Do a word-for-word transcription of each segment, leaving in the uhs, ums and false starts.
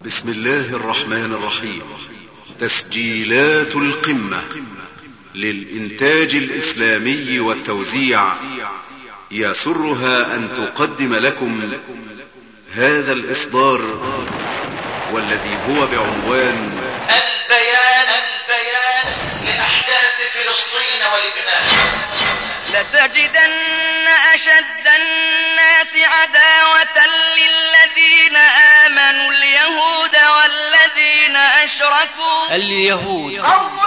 بسم الله الرحمن الرحيم. تسجيلات القمة للإنتاج الإسلامي والتوزيع يسرها أن تقدم لكم هذا الإصدار والذي هو بعنوان البيان البيان لأحداث فلسطين ولبنان. لتجدن أشد الناس عداوة للذين آمنوا اليهود والذين أشركوا. اليهود قوم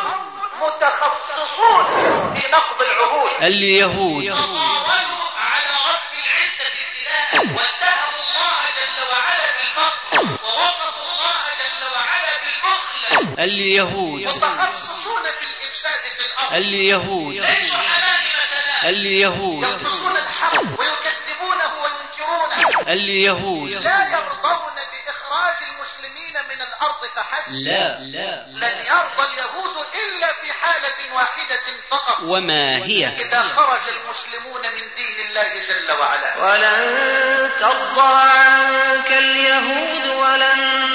متخصصون في نقض العهود. اليهود تطاولوا على رب العزة ابتداء واتهموا الله جل وعلا بالمكر ووصفوا الله جل وعلا بالبخل. اليهود متخصصون في الإفساد في الأرض. اليهود ليسوا حلائم سلام. اليهود ينقصون الحق ويكذبونه وينكرونه. اليهود لا يرضون بإخراج المسلمين من الأرض فحسب. لا لا لن يرضى اليهود إلا في حالة واحدة فقط. وما هي؟ إذا خرج المسلمون من دين الله جل وعلا. ولن ترضى عنك اليهود ولا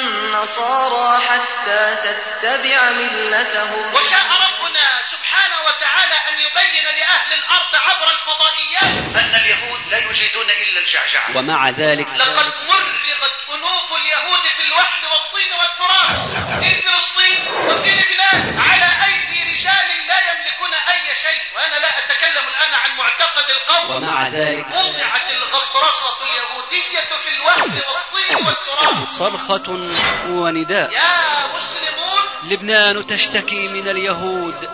النصارى حتى تتبع ملتهم. وشاء ربنا سبحانه وتعالى أن يبين لأهل الأرض عبر الفضائيات أن اليهود لا يجيدون إلا الجعجعة. ومع ذلك لقد مرغت أنوف اليهود في الوحل والطين والتراب في فلسطين وفي لبنان على أيدي رجال لا يملكون أي شيء. وأنا لا أتكلم الآن عن معتقد القوم. ومع ذلك وضعت الغطرسة اليهودية في الوحل والطين والتراب. صرخة ونداء. يا مسلمون، لبنان تشتكي من اليهود،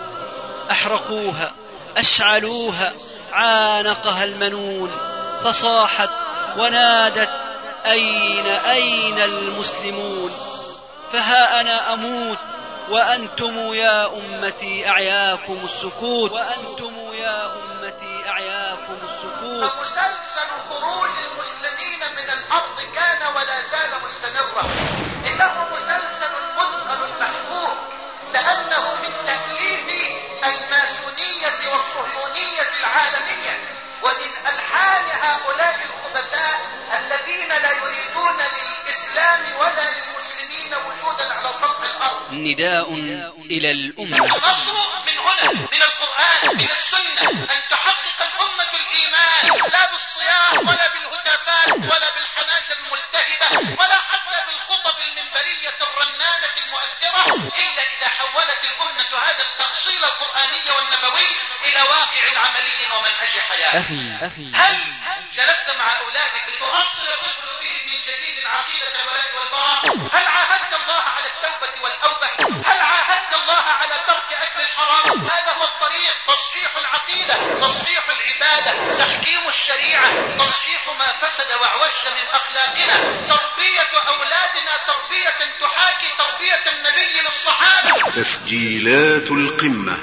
أحرقوها أشعلوها، عانقها المنون، فصاحت ونادت أين أين المسلمون؟ فها أنا أموت وأنتم يا أمتي أعياكم السكوت، وأنتم يا أمتي أعياكم السكوت. فمسلسل خروج المسلمين من الأرض كان ولا زال مستمرا. إنه مسلسل متقن محبوب لأنه من تأليف الماسونية والصهيونية العالمية ومن ألحان هؤلاء الخبثاء الذين لا يريدون للإسلام ولا للمسلمين وجودا على سطح الأرض. نداء إلى الأمة. النصر من هنا، من القرآن، من السنة، أن تحقق الأمة الإيمان لا بالصياح ولا بالهتافات ولا بالحناجر الملتهبة ولا حتى بالخطب المنبرية الرنانة المؤثرة، إلا إذا حولت الأمة هذا التأصيل القرآني والنبوي إلى واقع عملي ومنهج حياة. أخي أخي هل جلست مع أولادك لتؤصل الرجل فيه من جديد العقيدة الولاء والبراء؟ هل عاهدت الله على التوبة والأوبة؟ هل عاهدت الله على ترك أكل الحرام؟ هذا هو الطريق، تصحيح العقيدة، تصحيح العبادة، تحكيم الشريعة، تصحيح ما فسد وعوج من أخلاقنا، تربية أولادنا تربية تحاكي تربية النبي للصحابة. تسجيلات القمة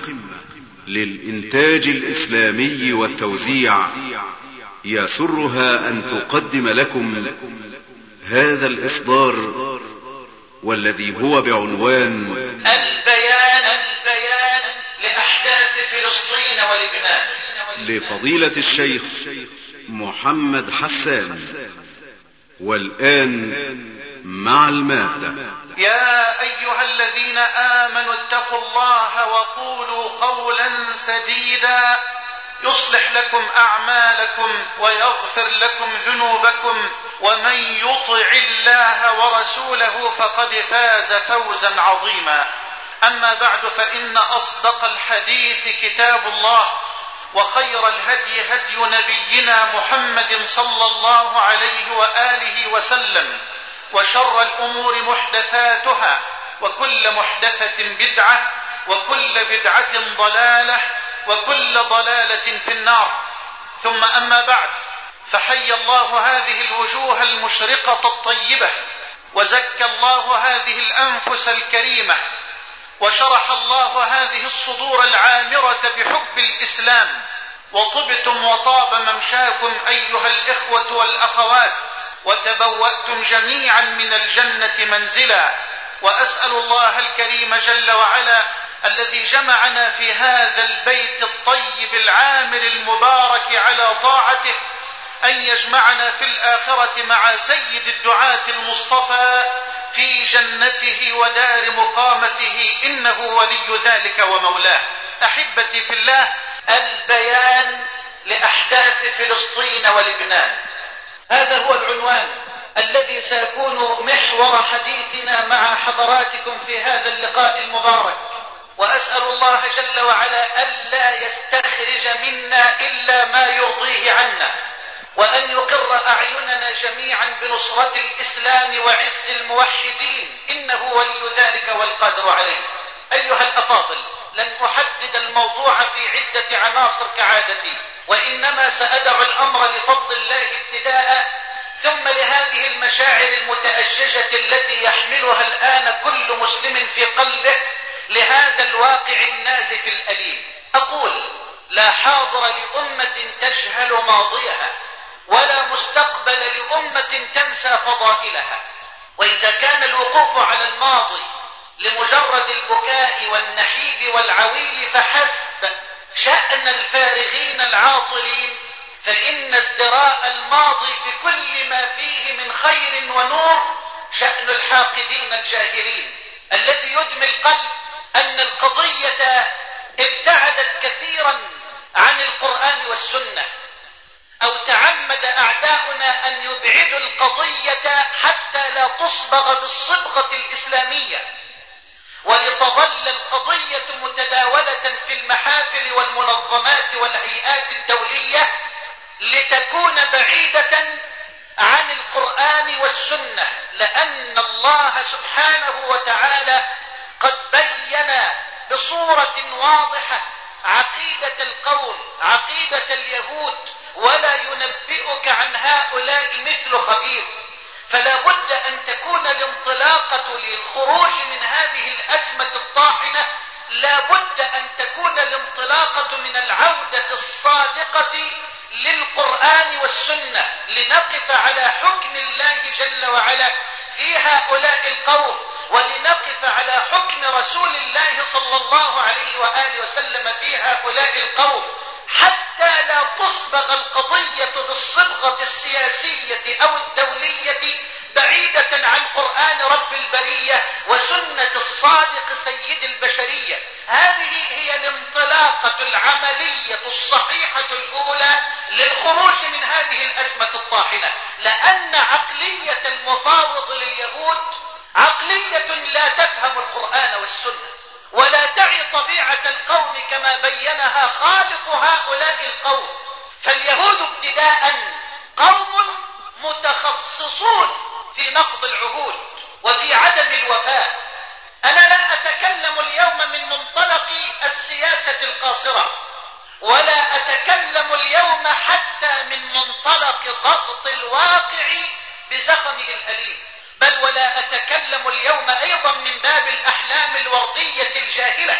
للإنتاج الإسلامي والتوزيع يسرها أن تقدم لكم هذا الإصدار والذي هو بعنوان البيان البيان لأحداث فلسطين ولبنان لفضيلة الشيخ محمد حسان. والآن مع المادة. يا أيها الذين آمنوا اتقوا الله وقولوا قولا سديدا يصلح لكم أعمالكم ويغفر لكم ذنوبكم ومن يطع الله ورسوله فقد فاز فوزا عظيما. أما بعد، فإن أصدق الحديث كتاب الله، وخير الهدي هدي نبينا محمد صلى الله عليه وآله وسلم، وشر الأمور محدثاتها، وكل محدثة بدعة، وكل بدعة ضلالة، وكل ضلالة في النار. ثم أما بعد، فحي الله هذه الوجوه المشرقة الطيبة، وزكى الله هذه الأنفس الكريمة، وشرح الله هذه الصدور العامرة بحب الإسلام، وطبتم وطاب ممشاكم أيها الإخوة والأخوات، وتبوأتم جميعا من الجنة منزلا. وأسأل الله الكريم جل وعلا الذي جمعنا في هذا البيت الطيب العامر المبارك على طاعته أن يجمعنا في الآخرة مع سيد الدعاة المصطفى في جنته ودار مقامته إنه ولي ذلك ومولاه. أحبتي في الله، البيان لأحداث فلسطين ولبنان، هذا هو العنوان الذي سيكون محور حديثنا مع حضراتكم في هذا اللقاء المبارك. وأسأل الله جل وعلا ألا يستخرج منا إلا ما يرضيه عنا، وأن يقر أعيننا جميعا بنصرة الإسلام وعز الموحدين، إنه ولي ذلك والقادر عليه. أيها الأفاضل، لن أحدد الموضوع في عدة عناصر كعادتي، وإنما سأدع الأمر لفضل الله ابتداء، ثم لهذه المشاعر المتأججة التي يحملها الآن كل مسلم في قلبه لهذا الواقع النازف الأليم. أقول: لا حاضر لأمة تجهل ماضيها، ولا مستقبل لأمة تنسى فضائلها. وإذا كان الوقوف على الماضي لمجرد البكاء والنحيب والعويل فحسب شأن الفارغين العاطلين، فإن ازدراء الماضي بكل ما فيه من خير ونور شأن الحاقدين الجاهلين. الذي يدمي القلب أن القضية ابتعدت كثيرا عن القرآن والسنة، أو تعمد أعداؤنا أن يبعدوا القضية حتى لا تصبغ بالصبغة الإسلامية، ولتظل القضية متداولة في المحافل والمنظمات والهيئات الدولية، لتكون بعيدة عن القرآن والسنة، لأن الله سبحانه وتعالى قد بين بصورة واضحة عقيدة القوم، عقيدة اليهود، ولا ينبئك عن هؤلاء مثل خبير. فلا بد أن تكون الانطلاقة للخروج من هذه الأزمة الطاحنة، لا بد أن تكون الانطلاقة من العودة الصادقة للقرآن والسنة، لنقف على حكم الله جل وعلا في هؤلاء القوم، ولنقف على حكم رسول الله صلى الله عليه وآله وسلم في هؤلاء القوم، حتى لا تصبغ القضية بالصبغة السياسية أو الدولية بعيدة عن قرآن رب البرية وسنة الصادق سيد البشرية. هذه هي الانطلاقة العملية الصحيحة الأولى للخروج من هذه الأزمة الطاحنة، لأن عقلية المفاوض لليهود عقلية لا تفهم القرآن والسنة، ولا تعي طبيعة القوم كما بينها خالق هؤلاء القوم. فاليهود ابتداء قوم متخصصون في نقض العهود وفي عدم الوفاء. أنا لا أتكلم اليوم من منطلق السياسة القاصرة، ولا أتكلم اليوم حتى من منطلق ضغط الواقع بزخمه الأليم، بل ولا أتكلم اليوم أيضا من باب الأحلام الوردية الجاهلة،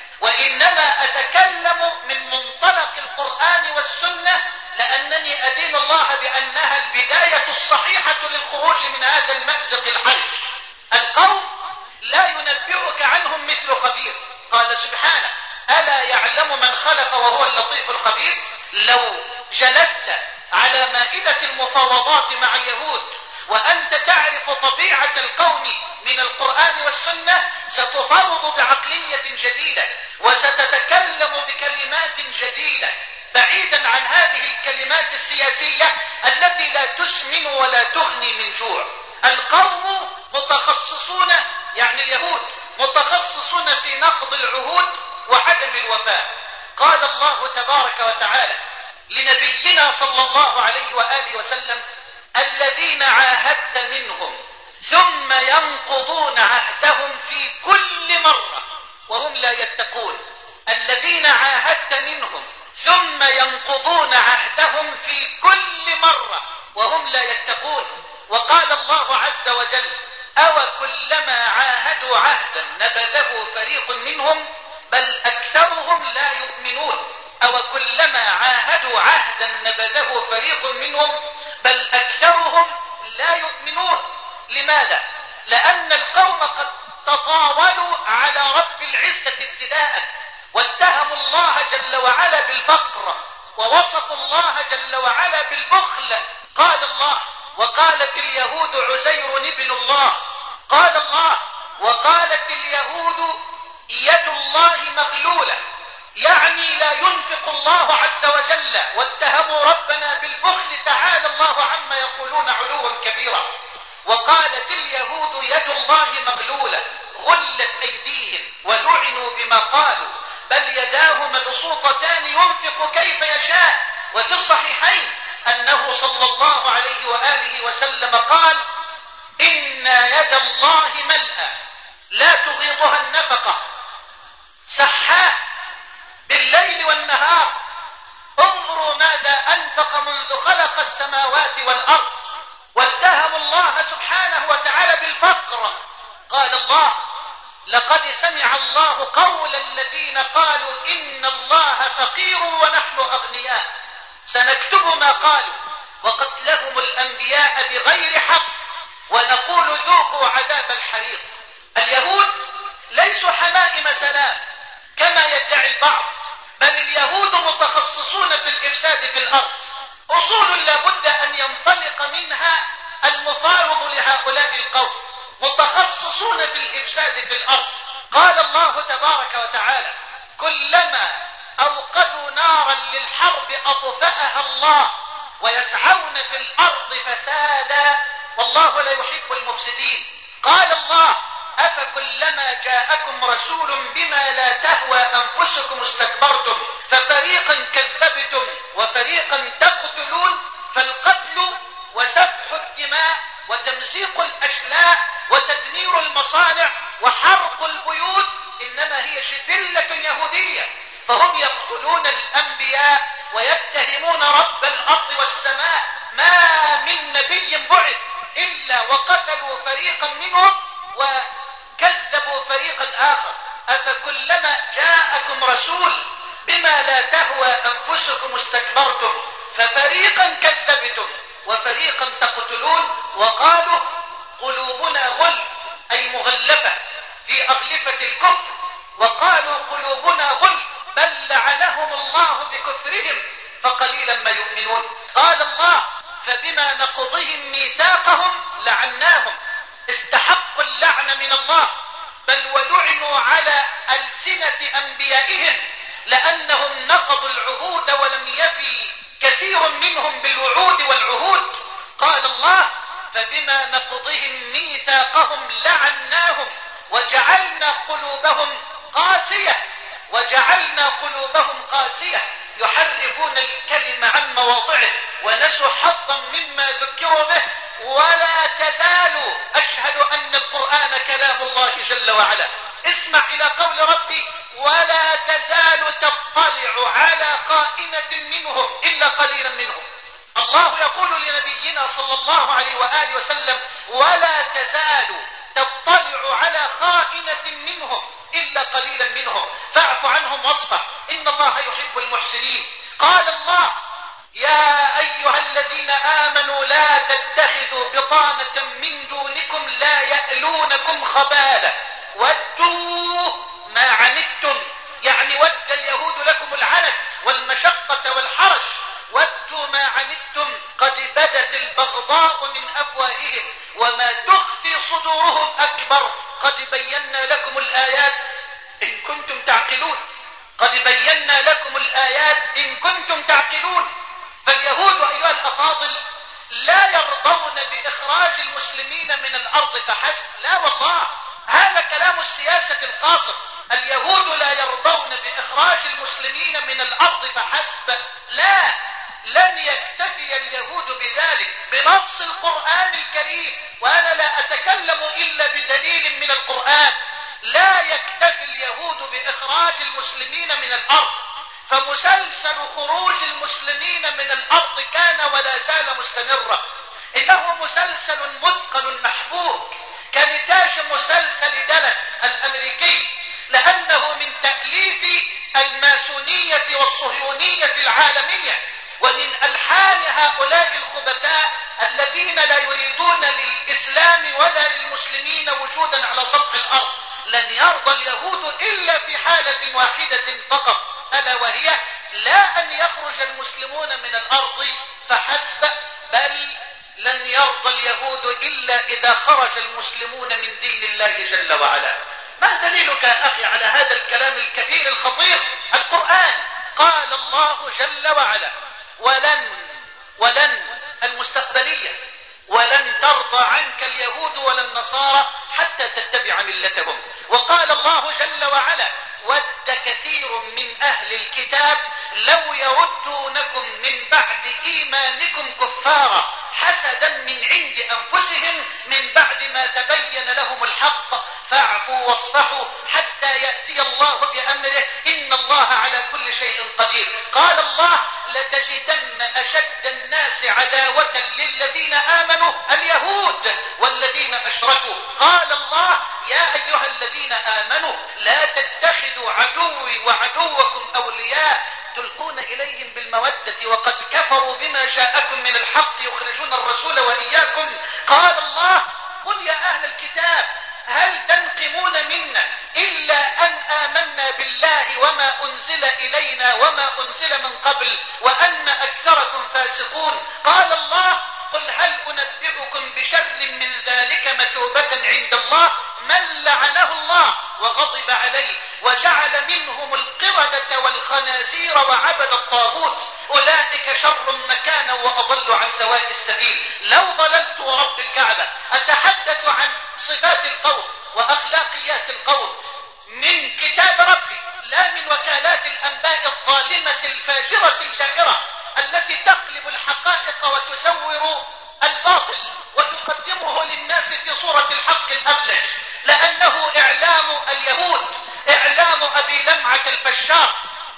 وإنما أتكلم من منطلق القرآن والسنة، لأنني أدين الله بأنها البداية الصحيحة للخروج من هذا المأزق الحرج. القوم لا ينبئك عنهم مثل خبير، قال سبحانه: ألا يعلم من خلق وهو اللطيف الخبير. لو جلست على مائدة المفاوضات مع اليهود وأنت تعرف طبيعة القوم من القرآن والسنة، ستفاوض بعقلية جديدة، وستتكلم بكلمات جديدة بعيدا عن هذه الكلمات السياسية التي لا تسمن ولا تغني من جوع. القوم متخصصون، يعني اليهود متخصصون في نقض العهود وعدم الوفاء. قال الله تبارك وتعالى لنبينا صلى الله عليه وآله وسلم: الذين عاهدت منهم ثم ينقضون عهدهم في كل مرة وهم لا يتقون. الذين عاهدت منهم ثم ينقضون عهدهم في كل مرة وهم لا يتقون. وقال الله عز وجل: أو كلما عاهدوا عهدا نبذه فريق منهم بل أكثرهم لا يؤمنون. أو كلما عاهدوا عهدا نبذه فريق منهم بل أكثرهم لا يؤمنون. لماذا؟ لأن القوم قد تطاولوا على رب العزة ابتداء، واتهموا الله جل وعلا بالفقر، ووصفوا الله جل وعلا بالبخل. قال الله: وقالت اليهود عزير ابن الله، قال الله: وقالت اليهود يد الله مغلولة، يعني لا ينفق الله عز وجل، واتهموا ربنا بالبخل، تعالى الله عما يقولون علوا كبيرا. وقالت اليهود يد الله مغلولة، غلت أيديهم ولعنوا بما قالوا، بل يداه مبسوطتان ينفق كيف يشاء. وفي الصحيحين أنه صلى الله عليه وآله وسلم قال: إن يد الله ملأى لا تغيضها النفقة، سحاء بالليل والنهار، انظروا ماذا أنفق منذ خلق السماوات والأرض. واتهموا الله سبحانه وتعالى بالفقر. قال الله: لقد سمع الله قول الذين قالوا إن الله فقير ونحن أغنياء، سنكتب ما قالوا وقتلهم الأنبياء بغير حق ونقول ذوقوا عذاب الحريق. اليهود ليسوا حمائم سلام كما يدعي البعض، بل اليهود متخصصون في الإفساد في الأرض، أصول لابد أن ينطلق منها المفارض لهؤلاء القوم، متخصصون في الإفساد في الأرض. قال الله تبارك وتعالى: كلما أوقدوا نارا للحرب أطفأها الله ويسعون في الأرض فسادا والله لا يحب المفسدين. قال الله: أفكلما جاءكم رسول بما لا تهوى أنفسكم استكبرتم ففريقا كذبتم وفريقا تقتلون. فالقتل وسفح الدماء وتمزيق الأشلاء وتدمير المصانع وحرق البيوت إنما هي شذلة يهودية، فهم يقتلون الأنبياء ويتهمون رب الأرض والسماء. ما من نبي بعث إلا وقتلوا فريقا منهم وكذبوا فريقا آخر. أفكلما جاءكم رسول بما لا تهوى أنفسكم استكبرتم ففريقا كذبتم وفريقا تقتلون. وقالوا قلوبنا غلف، أي مغلفة في أغلفة الكفر. وقالوا قلوبنا غلف بل لعنهم الله بكفرهم فقليلا ما يؤمنون. قال الله: فبما نقضهم ميثاقهم لعناهم، استحقوا اللعن من الله، بل ولعنوا على ألسنة أنبيائهم لأنهم نقضوا العهود ولم يفي كثير منهم بالوعود والعهود. قال الله: فبما نقضهم ميثاقهم لعناهم وجعلنا قلوبهم قاسية وجعلنا قلوبهم قاسية يحرفون الكلم عن مواضعه ونسوا حظا مما ذكروا به. ولا تزالوا، أشهد أن القرآن كلام الله جل وعلا. اسمع إلى قول ربي: ولا تزال تطلع على خائنة منهم إلا قليلا منهم. الله يقول لنبينا صلى الله عليه وآله وسلم: ولا تزال تطلع على خائنة منهم إلا قليلا منهم فاعف عنهم واصفح إن الله يحب المحسنين. قال الله: يا أيها الذين آمنوا لا تتخذوا بطانة من دونكم لا يألونكم خبالا ودوا ما عنتم، يعني ود اليهود لكم العنت والمشقة والحرج. ودوا ما عنتم قد بدت البغضاء من أفواههم وما تخفي صدورهم أكبر قد بينا لكم الآيات إن كنتم تعقلون. قد بينا لكم الآيات إن كنتم تعقلون. فاليهود أيها الأفاضل لا يرضون بإخراج المسلمين من الأرض فحسب، لا والله، هذا كلام السياسة القاصر. اليهود لا يرضون بإخراج المسلمين من الأرض فحسب، لا، لن يكتفي اليهود بذلك بنص القرآن الكريم، وأنا لا أتكلم إلا بدليل من القرآن. لا يكتفي اليهود بإخراج المسلمين من الأرض، فمسلسل خروج المسلمين من الأرض كان ولا زال مستمرا. إنه مسلسل مثقل محبوك كنتاج مسلسل دلس الأمريكي، لأنه من تأليف الماسونية والصهيونية العالمية ومن ألحان هؤلاء الخبثاء الذين لا يريدون للإسلام ولا للمسلمين وجودا على سطح الأرض. لن يرضى اليهود إلا في حالة واحدة فقط، ألا وهي لا أن يخرج المسلمون من الأرض فحسب، بل لن يرضى اليهود إلا إذا خرج المسلمون من دين الله جل وعلا. ما دليلك يا أخي على هذا الكلام الكبير الخطير؟ القرآن قال الله جل وعلا: ولن ولن المستقبلية، ولن ترضى عنك اليهود ولا النصارى حتى تتبع ملتهم. وقال الله جل وعلا: ود كثير من أهل الكتاب لو يردونكم من بعد إيمانكم كفارا حسدا من عند أنفسهم من بعد ما تبين لهم الحق فاعفوا واصفحوا حتى يأتي الله بأمره إن الله على كل شيء قدير. قال الله: لتجدن أشد الناس عداوة للذين آمنوا اليهود والذين أشركوا. قال الله: يا أيها الذين آمنوا لا تتخذوا عدوي وعدوكم أولياء تلقون إليهم بالمودة وقد كفروا بما جاءكم من الحق يخرجون الرسول وإياكم. قال الله: قل يا أهل الكتاب هل تنقمون منا إلا أن آمنا بالله وما أنزل إلينا وما أنزل من قبل وأن أكثركم فاسقون. قال الله: قل هل أنبئكم بشر من ذلك مثوبة عند الله من لعنه الله وغضب عليه وجعل منهم القردة والخنازير وعبد الطاغوت أولئك شر مكانا وأضل عن سواء السبيل. لو ضللت ورب الكعبة أتحدث عن صفات القوم وأخلاقيات القوم من كتاب ربي لا من وكالات الأنباء الظالمة الفاجرة الجائرة التي تقلب الحقائق وتسور الباطل وتقدمه للناس في صورة الحق الأبلج، لأنه إعلام اليهود، إعلام أبي لمعة الفشار.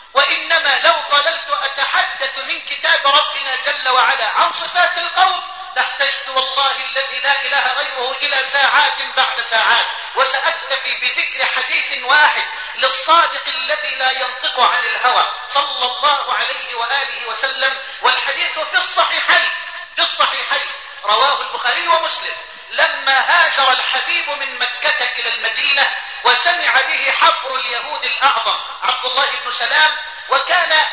وإنما لو ظللت أتحدث من كتاب ربنا جل وعلا عن صفات القوم لاحتجت والله الذي لا إله غيره إلى ساعات بعد ساعات، وسأكتفي بذكر حديث واحد للصادق الذي لا ينطق عن الهوى صلى الله عليه وآله وسلم. والحديث في الصحيحين في الصحيحين رواه البخاري ومسلم. لما هاجر الحبيب من مكة إلى المدينة وسمع به حبر اليهود الأعظم عبد الله بن سلام، وكان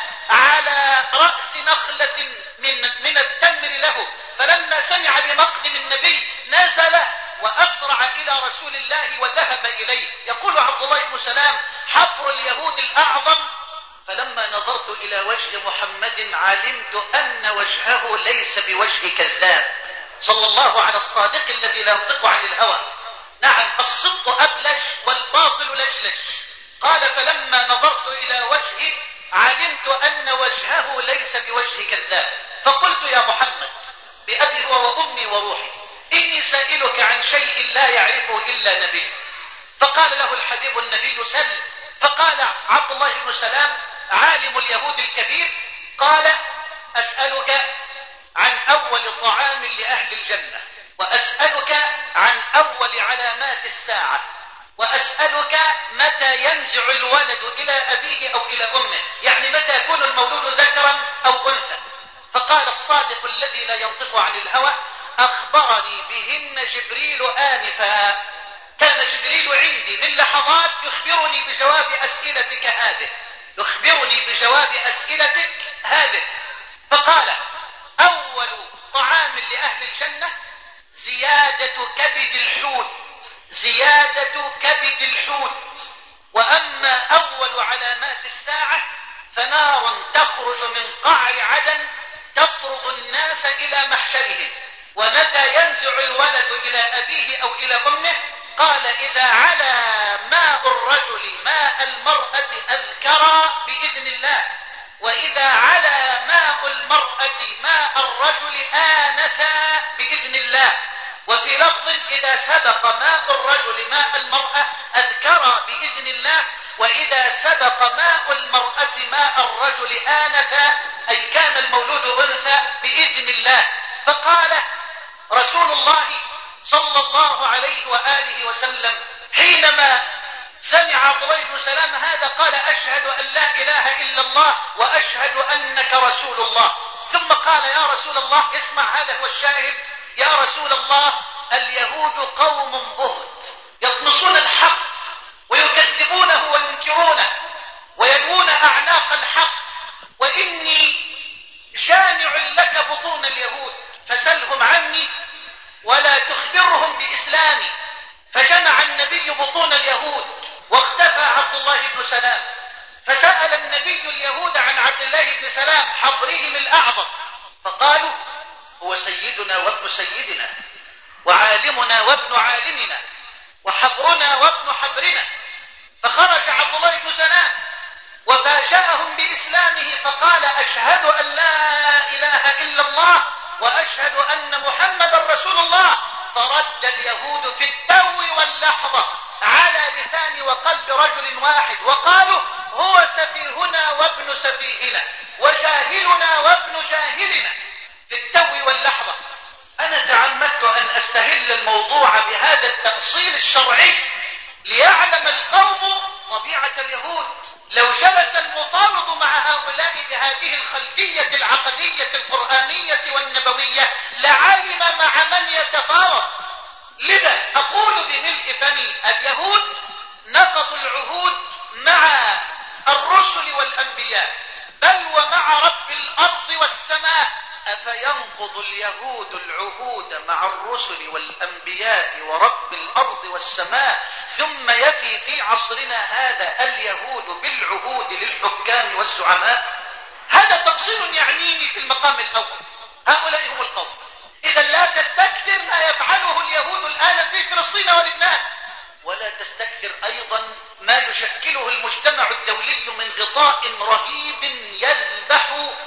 على رأس نخلة من, من التمر له، فلما سمع بمقدم النبي نزل وأسرع إلى رسول الله وذهب إليه. يقول عبد الله بن سلام: حبر اليهود الأعظم فلما نظرت إلى وجه محمد علمت أن وجهه ليس بوجه كذاب صلى الله على الصادق الذي لا ينطق عن الهوى. نعم، الصدق أبلج والباطل لجلج. قال: فلما نظرت إلى وجهه علمت أن وجهه ليس بوجه كذاب، فقلت: يا محمد بأبي هو وأمي وروحي إني سائلك عن شيء لا يعرفه إلا نبي. فقال له الحبيب النبي: سل. فقال عبد الله بن سلام عالم اليهود الكبير: قال: أسألك عن أول طعام لأهل الجنة، وأسألك عن أول علامات الساعة، وأسألك متى ينزع الولد إلى أبيه أو إلى أمه، يعني متى يكون المولود ذكرا أو أنثى. فقال الصادق الذي لا ينطق عن الهوى: أخبرني بهن جبريل آنفا، كان جبريل عندي من لحظات يخبرني بجواب أسئلتك هذه يخبرني بجواب أسئلتك هذه فقال: أول طعام لأهل الجنة زيادة كبد الحوت زيادة كبد الحوت وأما أول علامات الساعة فنار تخرج من قعر عدن تطرد الناس إلى محشرهم. ومتى ينزع الولد إلى أبيه أو إلى أمه؟ قال: إذا علا ماء الرجل ماء المرأة أذكر بإذن الله، وإذا علا ماء المرأة ماء الرجل آنس بإذن الله. وفي لفظ: إذا سبق ماء الرجل ماء المرأة أذكر بإذن الله، وإذا سبق ماء المرأة ماء الرجل آنس، أي كان المولود أنثى بإذن الله. فقال رسول الله صلى الله عليه وآله وسلم حينما سمع عبد الله بن سلام هذا قال: أشهد أن لا إله إلا الله وأشهد أنك رسول الله. ثم قال: يا رسول الله، اسمع هذا هو الشاهد، يا رسول الله، اليهود قوم بهت يطمسون الحق ويكذبونه وينكرونه ويلوون أعناق الحق، وإني جامع لك بطون اليهود فسلهم عني اليهود واختفى عبد الله بن سلام، فسأل النبي اليهود عن عبد الله بن سلام حبرهم الأعظم، فقالوا هو سيدنا وابن سيدنا وعالمنا وابن عالمنا وحبرنا وابن حبرنا. فخرج عبد الله بن سلام وفاجأهم بإسلامه فقال أشهد أن لا إله إلا الله وأشهد أن محمدا رسول الله. فرد اليهود في التو واللحظة على لسان وقلب رجل واحد وقالوا هو سفيهنا وابن سفيهنا وجاهلنا وابن جاهلنا، في التو واللحظة. أنا تعمدت أن أستهل الموضوع بهذا التأصيل الشرعي ليعلم القوم طبيعة اليهود. لو جلس المفاوض مع هؤلاء بهذه الخلفية العقدية القرآنية والنبوية لعلم مع من يتفاوض. لذا أقول بملء فمي اليهود نقضوا العهود مع الرسل والأنبياء بل ومع رب الأرض والسماء. أفينقض اليهود العهود مع الرسل والأنبياء ورب الأرض والسماء ثم يفي في عصرنا هذا اليهود بالعهود للحكام والزعماء؟ هذا تفصيل يعنيني في المقام الأول. هؤلاء هم القوم. إذا لا تستكثر ما يفعله اليهود الآن في فلسطين ولبنان، ولا تستكثر أيضا ما يشكله المجتمع الدولي من غطاء رهيب يذبح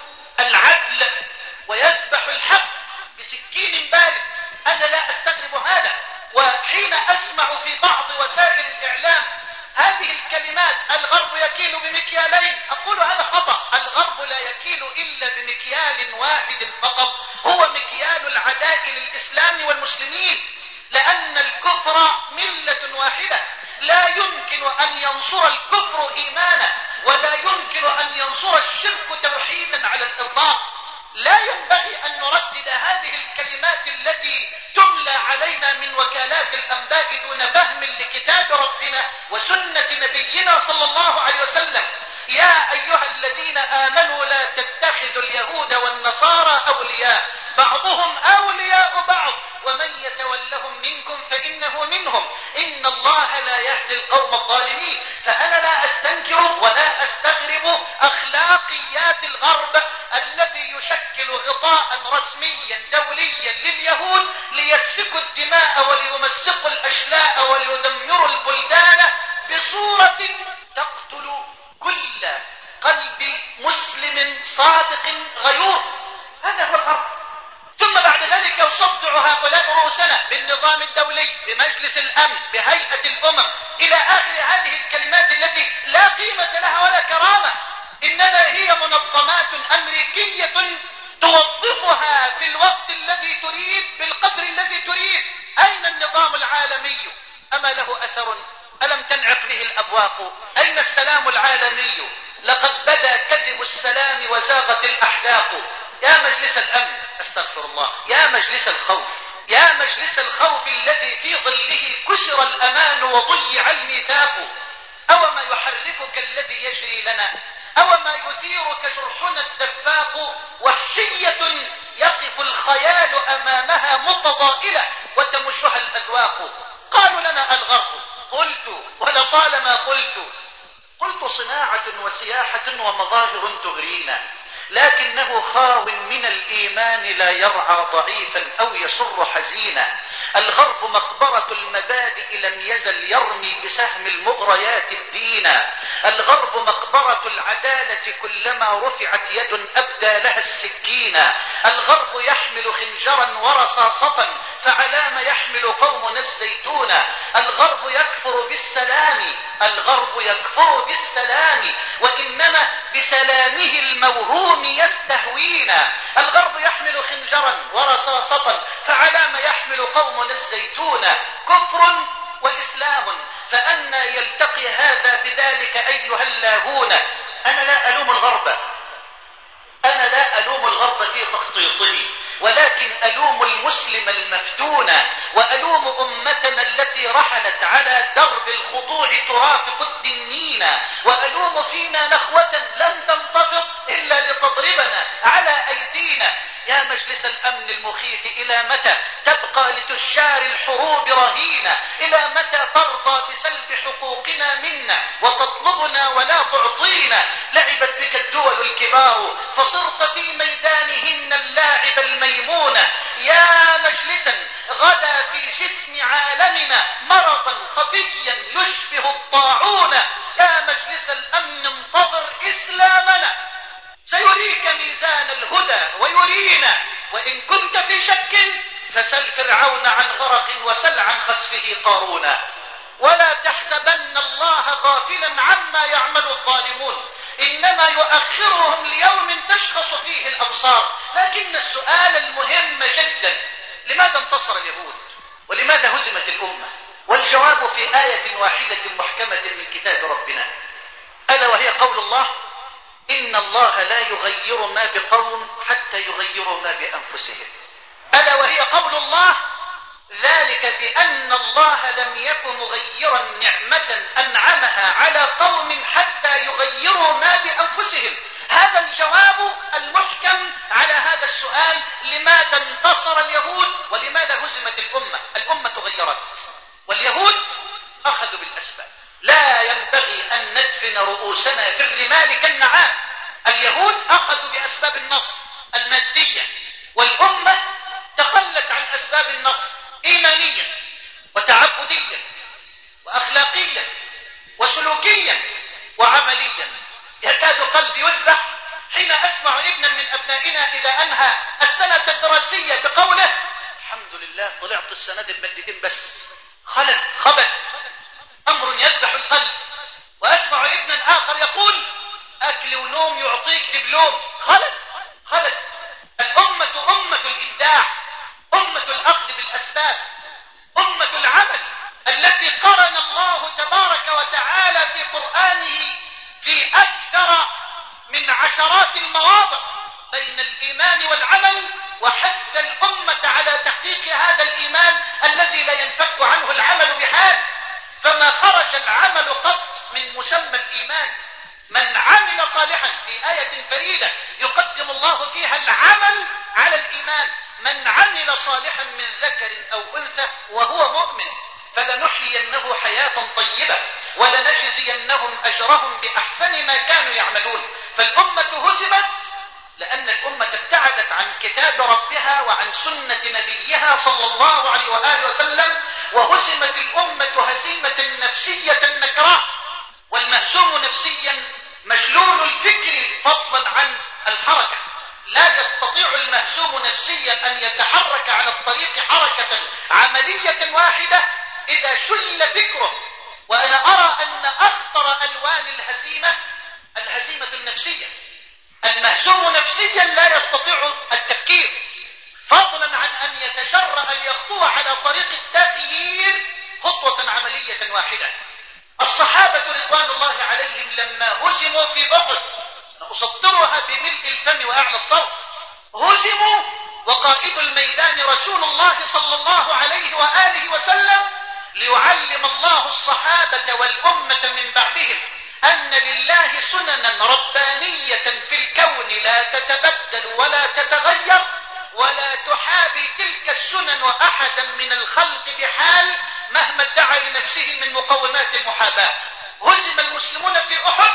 العدل ويذبح الحق بسكين بارد. أنا لا أستغرب هذا، وحين أسمع في بعض وسائل الإعلام هذه الكلمات الغرب يكيل بمكيالين أقول هذا خطأ. الغرب لا يكيل إلا بمكيال واحد فقط، هو مكيال العداء للإسلام والمسلمين، لأن الكفر ملة واحدة. لا يمكن أن ينصر الكفر إيمانا ولا يمكن أن ينصر الشرك توحيدا على الإطلاق. لا ينبغي أن نردد هذه الكلمات التي تملى علينا من وكالات الأنباء دون فهم لكتاب ربنا وسنة نبينا صلى الله عليه وسلم. يا أيها الذين آمنوا لا تتخذوا اليهود والنصارى أولياء بعضهم أولياء بعض ومن يتولهم منكم فإنه منهم إن الله لا يهدي القوم الظالمين. فأنا لا أستنكر ولا أستغرب أخلاقيات الغرب الذي يشكل غطاء رسميا دوليا لليهود ليسفكوا الدماء وليمزقوا الأشلاء وليدمروا البلدان بصورة تقتل كل قلب مسلم صادق غيور. هذا هو الغرب. ثم بعد ذلك يصدع هؤلاء رؤوسنا بالنظام الدولي بمجلس الأمن بهيئة الأمم إلى آخر هذه الكلمات التي لا قيمة لها ولا كرامة، إنما هي منظمات أمريكية توظفها في الوقت الذي تريد بالقدر الذي تريد. أين النظام العالمي؟ أما له أثر؟ ألم تنعق به الأبواق؟ أين السلام العالمي؟ لقد بدا كذب السلام وزاغت الأحداق. يا مجلس الأمن استغفر الله، يا مجلس الخوف، يا مجلس الخوف الذي في ظله كسر الأمان وضيع الميثاق. أو ما يحركك الذي يجري لنا، أو ما يثيرك جرحنا الدفاق. وحشية يقف الخيال أمامها متضائلة وتمشها الأذواق. قالوا لنا الغرب، قلت ولطالما قلت قلت صناعة وسياحة ومظاهر تغرينا، لكنه خاو من الإيمان لا يرعى ضعيفا أو يسر حزينا. الغرب مقبرة المبادئ لم يزل يرمي بسهم المغريات الدينا. الغرب مقبرة العدالة كلما رفعت يد أبدى لها السكينا. الغرب يحمل خنجرا ورصاصة فعلام يحمل قومنا الزيتون. الغرب يكفر بالسلام، الغرب يكفر بالسلام وإنما بسلامه الموهوم يستهوينا. الغرب يحمل خنجرا ورصاصة فعلام يحمل قومنا الزيتون. كفر وإسلام، فأنا يلتقي هذا بذلك أيها اللاهون؟ أنا لا ألوم الغرب، أنا لا ألوم الغرب في تخطيطه، ولكن ألوم المسلم المفتون، وألوم أمتنا التي رحلت على درب الخضوع ترافق التنين، وألوم فينا نخوة لم تنتفض إلا لتضربنا على أيدينا. يا مجلس الأمن المخيف، إلى متى تبقى لتشار الحروب رهينة؟ إلى متى ترضى بسلب حقوق منا وتطلبنا ولا تعطينا. لعبت بك الدول الكبار فصرت في ميدانهن اللاعب الميمون. يا مجلسا غدا في جسم عالمنا مرضا خفيا يشبه الطاعون. يا مجلس الأمن انتظر إسلامنا سيريك ميزان الهدى ويرينا. وإن كنت في شك فسل فرعون عن غرق وسل عن خسفه قارونا. ولا تحسبن الله غافلا عما يعمل الظالمون إنما يؤخرهم ليوم تشخص فيه الأبصار. لكن السؤال المهم جدا لماذا انتصر اليهود ولماذا هزمت الأمة؟ والجواب في آية واحدة محكمة من كتاب ربنا ألا وهي قول الله إن الله لا يغير ما بقوم حتى يغيروا ما بأنفسهم. ألا وهي قول الله ذلك بأن الله لم يكن مغيرا نعمة أنعمها على قوم حتى يغيروا ما بأنفسهم. هذا الجواب المحكم على هذا السؤال لماذا انتصر اليهود ولماذا هزمت الأمة. الأمة غيرت واليهود أخذوا بالأسباب. لا ينبغي أن ندفن رؤوسنا في الرمال كالنعام. اليهود أخذوا بأسباب النصر المادية والأمة تخلت عن أسباب النصر إيمانيا وتعبديا وأخلاقيا وسلوكيا وعمليا. يكاد قلبي يذبح حين أسمع ابنا من أبنائنا إذا أنهى السنة الدراسية بقوله الحمد لله طلعت السنة دي بمادتين بس. خلل خبل أمر يذبح القلب. وأسمع ابنا آخر يقول أكل ونوم يعطيك دبلوم. خلل خلل. الأمة أمة الإبداع، أمة الأخذ بالأسباب، أمة العمل التي قرن الله تبارك وتعالى في قرآنه في أكثر من عشرات المواضع بين الإيمان والعمل وحث الأمة على تحقيق هذا الإيمان الذي لا ينفك عنه العمل بحال. فما خرج العمل قط من مسمى الإيمان. من عمل صالحا في آية فريدة يقدم الله فيها العمل على الإيمان. من عمل صالحا من ذكر أو أنثى وهو مؤمن فلنحيينه حياة طيبة ولنجزينهم أجرهم بأحسن ما كانوا يعملون. فالأمة هزمت لأن الأمة ابتعدت عن كتاب ربها وعن سنة نبيها صلى الله عليه وآله وسلم. وهزمت الأمة هزيمة نفسية نكراء. والمهزوم نفسيا مشلول الفكر فضلا عن الحركة. لا يستطيع المهزوم نفسيا أن يتحرك على الطريق حركة عملية واحدة إذا شل فكره. وأنا أرى أن أخطر ألوان الهزيمة الهزيمة النفسية. المهزوم نفسيا لا يستطيع التفكير فضلا عن أن يتجرأ ليخطو على طريق التغيير خطوة عملية واحدة. الصحابة رضوان الله عليهم لما هزموا في أحد أسطرها بملء الفم وأعلى الصوت. هزموا وقائد الميدان رسول الله صلى الله عليه وآله وسلم ليعلم الله الصحابة والأمة من بعدهم أن لله سننا ربانية في الكون لا تتبدل ولا تتغير ولا تحابي تلك السنن أحدا من الخلق بحال مهما ادعى لنفسه من مقومات المحاباة. هزم المسلمون في أحد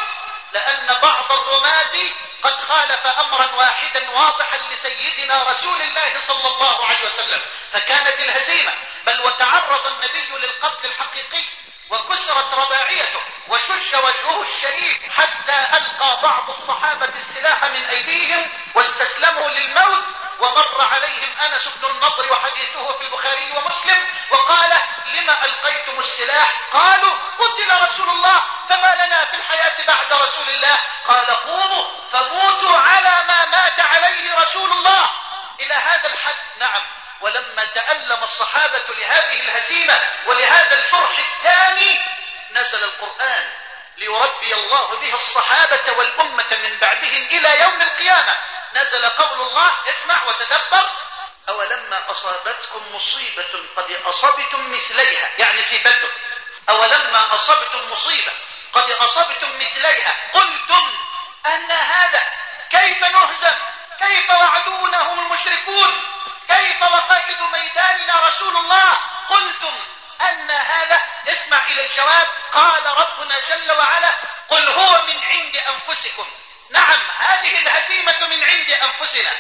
لأن بعض الرماة قد خالف أمرا واحدا واضحا لسيدنا رسول الله صلى الله عليه وسلم فكانت الهزيمة. بل وتعرض النبي للقتل الحقيقي وكسرت رباعيته وشج وجهه الشريف حتى ألقى بعض الصحابة السلاح من أيديهم واستسلموا للموت. ومر عليهم أنس بن النضر وحديثه في البخاري ومسلم وقال لما ألقيتم السلاح؟ قالوا قتل رسول الله فما لنا في الحياة بعد رسول الله. قال قوموا فموتوا على ما مات عليه رسول الله. إلى هذا الحد نعم. ولما تألم الصحابة لهذه الهزيمة ولهذا الفرح الدامي نزل القرآن ليربي الله به الصحابة والأمة من بعدهم إلى يوم القيامة. نزل قول الله اسمع وتدبر أولما أصابتكم مصيبة قد أصبتم مثليها يعني في بدر أولما أصبتم مصيبة قد أصبتم مثليها قلتم أن هذا كيف نهزم كيف وعدونا هم المشركون كيف وقائد ميداننا رسول الله قلتم أن هذا اسمع إلى الجواب. قال ربنا جل وعلا قل هو من عند أنفسكم. نعم، هذه الهزيمة من عند أنفسنا،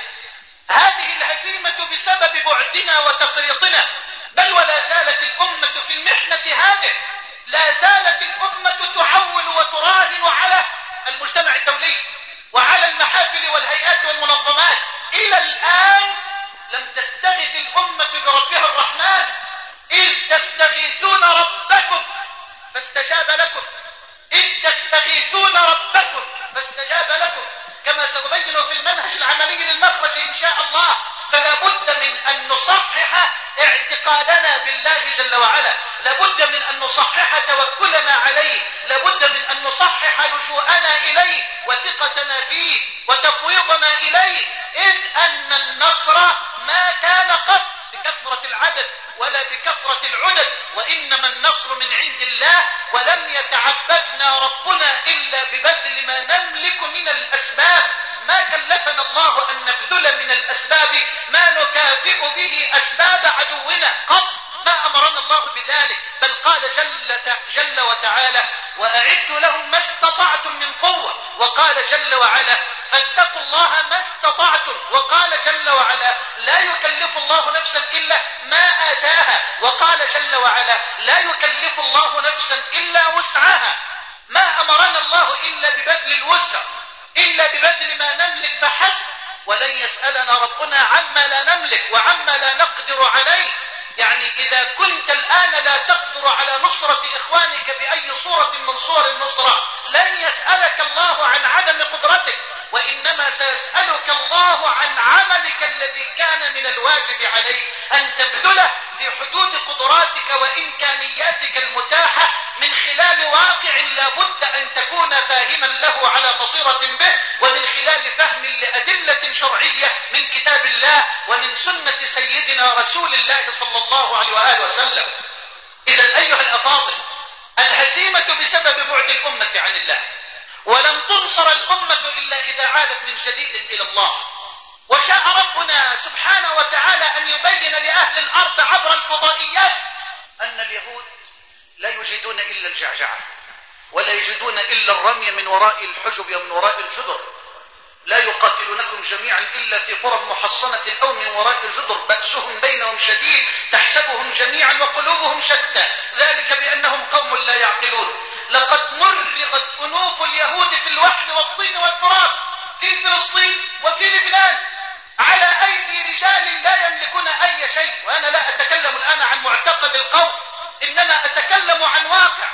هذه الهزيمة بسبب بعدنا وتفريطنا، بل ولا زالت الأمة في المحنة هذه، لا زالت الأمة تعول وتراهن على المجتمع الدولي وعلى المحافل والهيئات والمنظمات. إلى الآن لم تستغيث الأمة بربها الرحمن، إذ تستغيثون ربكم فاستجاب لكم، إذ تستغيثون ربكم فاستجاب لكم، كما سأبين في المنهج العملي للمخرج إن شاء الله. فلا بد من أن نصحح اعتقادنا بالله جل وعلا، لا بد من أن نصحح توكلنا عليه، لا بد من أن نصحح لجوءنا إليه وثقتنا فيه وتفويضنا إليه، إذ أن النصر ما كان قط بكثرة العدد ولا بكثرة العدد، وإنما النصر من عند الله. ولم يتعبدنا ربنا إلا ببذل ما نملك من الأسباب، ما كلفنا الله أن نبذل من الأسباب ما نكافئ به أسباب عدونا قط، ما أمرنا الله بذلك، بل قال جل, جل وتعالى وأعدوا لهم ما استطعتم من قوة، وقال جل وعلا فاتقوا الله ما استطعتم، وقال جل وعلا لا يكلف الله نفسا إلا ما آتاها، وقال جل وعلا لا يكلف الله نفسا إلا وسعها. ما أمرنا الله إلا ببذل الوسع، إلا ببذل ما نملك فحسب، ولن يسألنا ربنا عما لا نملك وعما لا نقدر عليه. يعني إذا كنت الآن لا تقدر على نصرة إخوانك بأي صورة من صور النصرة، لن يسألك الله عن عدم قدرتك، وإنما سيسألك الله عن عملك الذي كان من الواجب عليك أن تبذله في حدود قدراتك وإمكانياتك المتاحة، من خلال واقع لا بد أن تكون فاهما له على بصيرة به، ومن خلال فهم لأدلة شرعية من كتاب الله ومن سنة سيدنا رسول الله صلى الله عليه وآله وسلم. إذا أيها الأفاضل، الهزيمة بسبب بعد الأمة عن الله، ولن تنصر الأمة إلا إذا عادت من جديد إلى الله. وشاء ربنا سبحانه وتعالى أن يبين لأهل الأرض عبر الفضائيات أن اليهود لا يجدون إلا الجعجعة، ولا يجدون إلا الرمي من وراء الحجب ومن وراء الجدر، لا يقاتلونكم جميعا إلا في قرى محصنة أو من وراء الجدر، بأسهم بينهم شديد تحسبهم جميعا وقلوبهم شتى، ذلك بأنهم قوم لا يعقلون. لقد مرغت أنوف اليهود في الوحل والطين والتراب في فلسطين وفي لبنان على أيدي رجال لا يملكون أي شيء. وأنا لا أتكلم الآن عن معتقد القوم، إنما أتكلم عن واقع،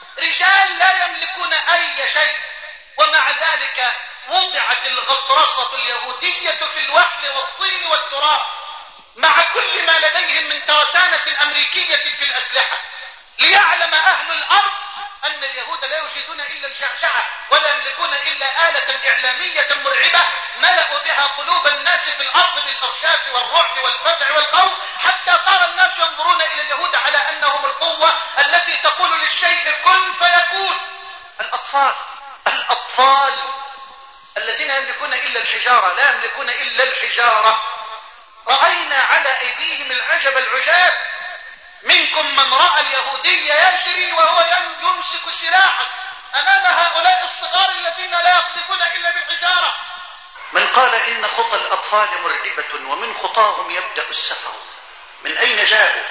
رجال لا يملكون أي شيء، ومع ذلك وضعت الغطرسة اليهودية في الوحل والطين والتراب مع كل ما لديهم من ترسانة أمريكية في الأسلحة، ليعلم أهل الأرض أن اليهود لا يجدون إلا الجعجعة، ولا يملكون إلا آلة إعلامية مرعبة ملأوا بها قلوب الناس في الأرض بالإرشاف والرعب والفزع والخوف، حتى صار الناس ينظرون إلى اليهود على أنهم القوة التي تقول للشيء كن فيكون. الأطفال الأطفال الذين يملكون إلا الحجارة، لا يملكون إلا الحجارة، رأينا على أيديهم العجب العجاب. منكم من رأى اليهودي يجري وهو يمسك سلاحا أمام هؤلاء الصغار الذين لا يقذفون إلا بالحجارة. من قال إن خطى الأطفال مرعبة ومن خطاهم يبدأ السفر، من أين جاءوا؟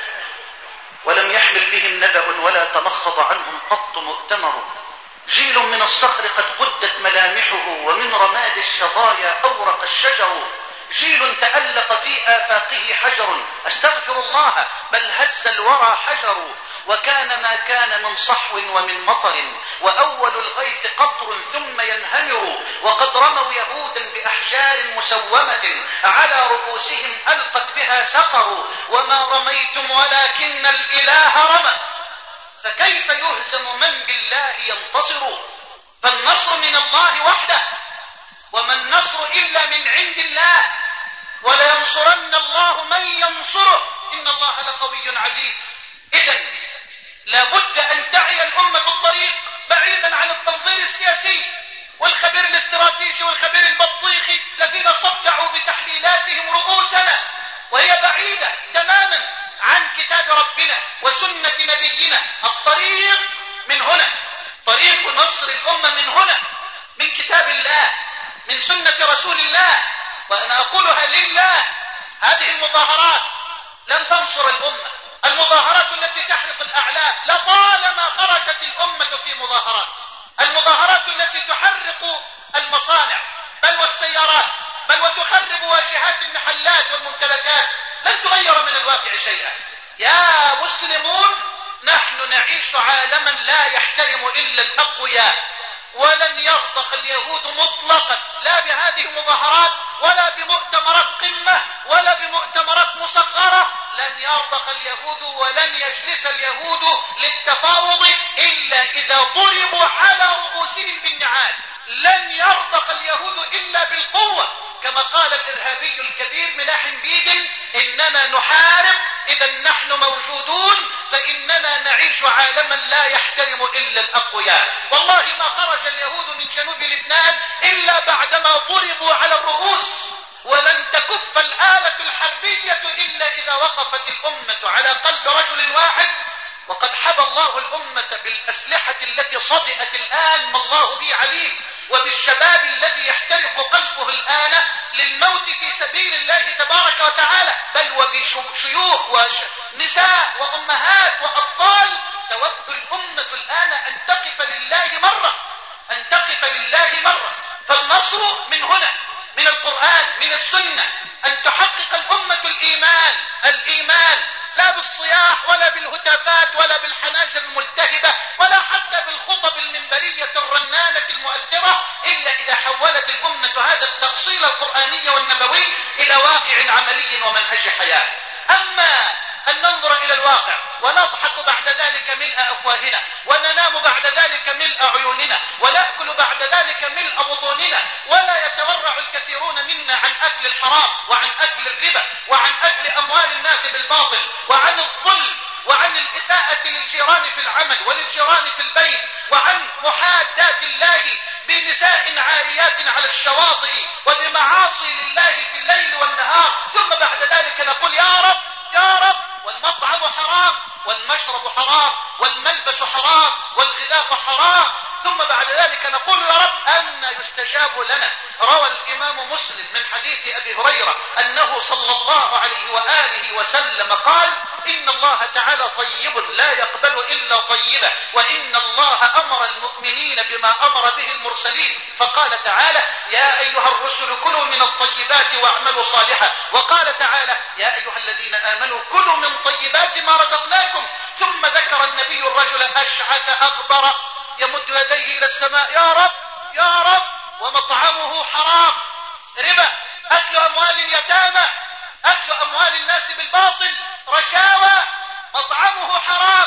ولم يحمل بهم نبأ ولا تمخض عنهم قط مؤتمر. جيل من الصخر قد غدت ملامحه ومن رماد الشظايا أورق الشجر. جيل تألق في آفاقه حجر، أستغفر الله، بل هز الورى حجر. وكان ما كان من صحو ومن مطر، وأول الغيث قطر ثم ينهمر. وقد رموا يهودا بأحجار مسومة على رؤوسهم ألقت بها سقر. وما رميتم ولكن الإله رمى، فكيف يهزم من بالله ينتصر؟ فالنصر من الله وحده، وما النصر إلا من عند الله، ولينصرن الله من ينصره، إن الله لقوي عزيز. إذن لابد أن تعي الأمة الطريق بعيدا عن التنظير السياسي والخبير الاستراتيجي والخبير البطيخي الذين صدعوا بتحليلاتهم رؤوسنا، وهي بعيدة تماما عن كتاب ربنا وسنة نبينا. الطريق من هنا، طريق نصر الأمة من هنا، من كتاب الله، من سنة رسول الله. وأنا أقولها لله، هذه المظاهرات لن تنصر الأمة. المظاهرات التي تحرق الأعلام لطالما خرجت الأمة في مظاهرات. المظاهرات التي تحرق المصانع بل والسيارات بل وتخرب واجهات المحلات والممتلكات لن تغير من الواقع شيئا. يا مسلمون، نحن نعيش عالما لا يحترم إلا الأقوياء، ولن يرضخ اليهود مطلقا لا بهذه المظاهرات ولا بمؤتمرات قمة ولا بمؤتمرات مصغرة. لن يرضخ اليهود ولن يجلس اليهود للتفاوض إلا إذا ضربوا على رؤوسهم بالنعال. لن يرضخ اليهود إلا بالقوة، كما قال الإرهابي الكبير ملاحم بيجن: إننا نحارب إذا نحن موجودون، فإننا نعيش عالما لا يحترم إلا الأقوياء. والله ما خرج اليهود من جنوب لبنان إلا بعدما ضربوا على الرؤوس. ولن تكف الآلة الحربية إلا إذا وقفت الأمة على قلب رجل واحد. وقد حبى الله الأمة بالأسلحة التي صدئت الآن، ما الله به عليم، وبالشباب الذي يحترق قلبه الآن للموت في سبيل الله تبارك وتعالى، بل وبشيوخ ونساء وأمهات وأطفال. تود الأمة الآن أن تقف لله مرة، أن تقف لله مرة. فالنصر من هنا، من القرآن، من السنة، أن تحقق الأمة الإيمان. الإيمان لا بالصياح ولا بالهتافات ولا بالحناجر الملتهبة ولا حتى بالخطب المنبرية الرنانة المؤثرة، إلا إذا حولت الأمة هذا التفصيل القرآني والنبوي إلى واقع عملي ومنهج حياة. أما أن ننظر إلى الواقع ونضحك بعد ذلك ملء أفواهنا، وننام بعد ذلك ملء عيوننا، ونأكل بعد ذلك ملء بطوننا، ولا يتورع الكثيرون منا عن أكل الحرام وعن أكل الربا وعن أكل أموال الناس بالباطل وعن الظلم وعن الإساءة للجيران في العمل وللجيران في البيت وعن محادات الله بنساء عاريات على الشواطئ وبمعاصي لله في الليل والنهار. ثم بعد ذلك نقول: يا رب يا رب، والمطعم حرام والمشرب حرام والملبس حرام والغذاء حرام. ثم بعد ذلك نقول: يا رب أن يستجاب لنا. روى الإمام مسلم من حديث أبي هريرة أنه صلى الله عليه وآله وسلم قال: إن الله تعالى طيب لا يقبل إلا طيبا، وإن الله أمر المؤمنين بما أمر به المرسلين، فقال تعالى: يا أيها الرسل كلوا من الطيبات واعملوا صالحا. وقال تعالى: يا أيها الذين آمنوا كلوا من طيبات ما رزقناكم. ثم ذكر النبي الرجل أشعث أغبر يمد يديه إلى السماء: يا رب يا رب، ومطعمه حرام، ربا، أكل أموال اليتامى، أكل أموال الناس بالباطل، رشاوى، مطعمه حرام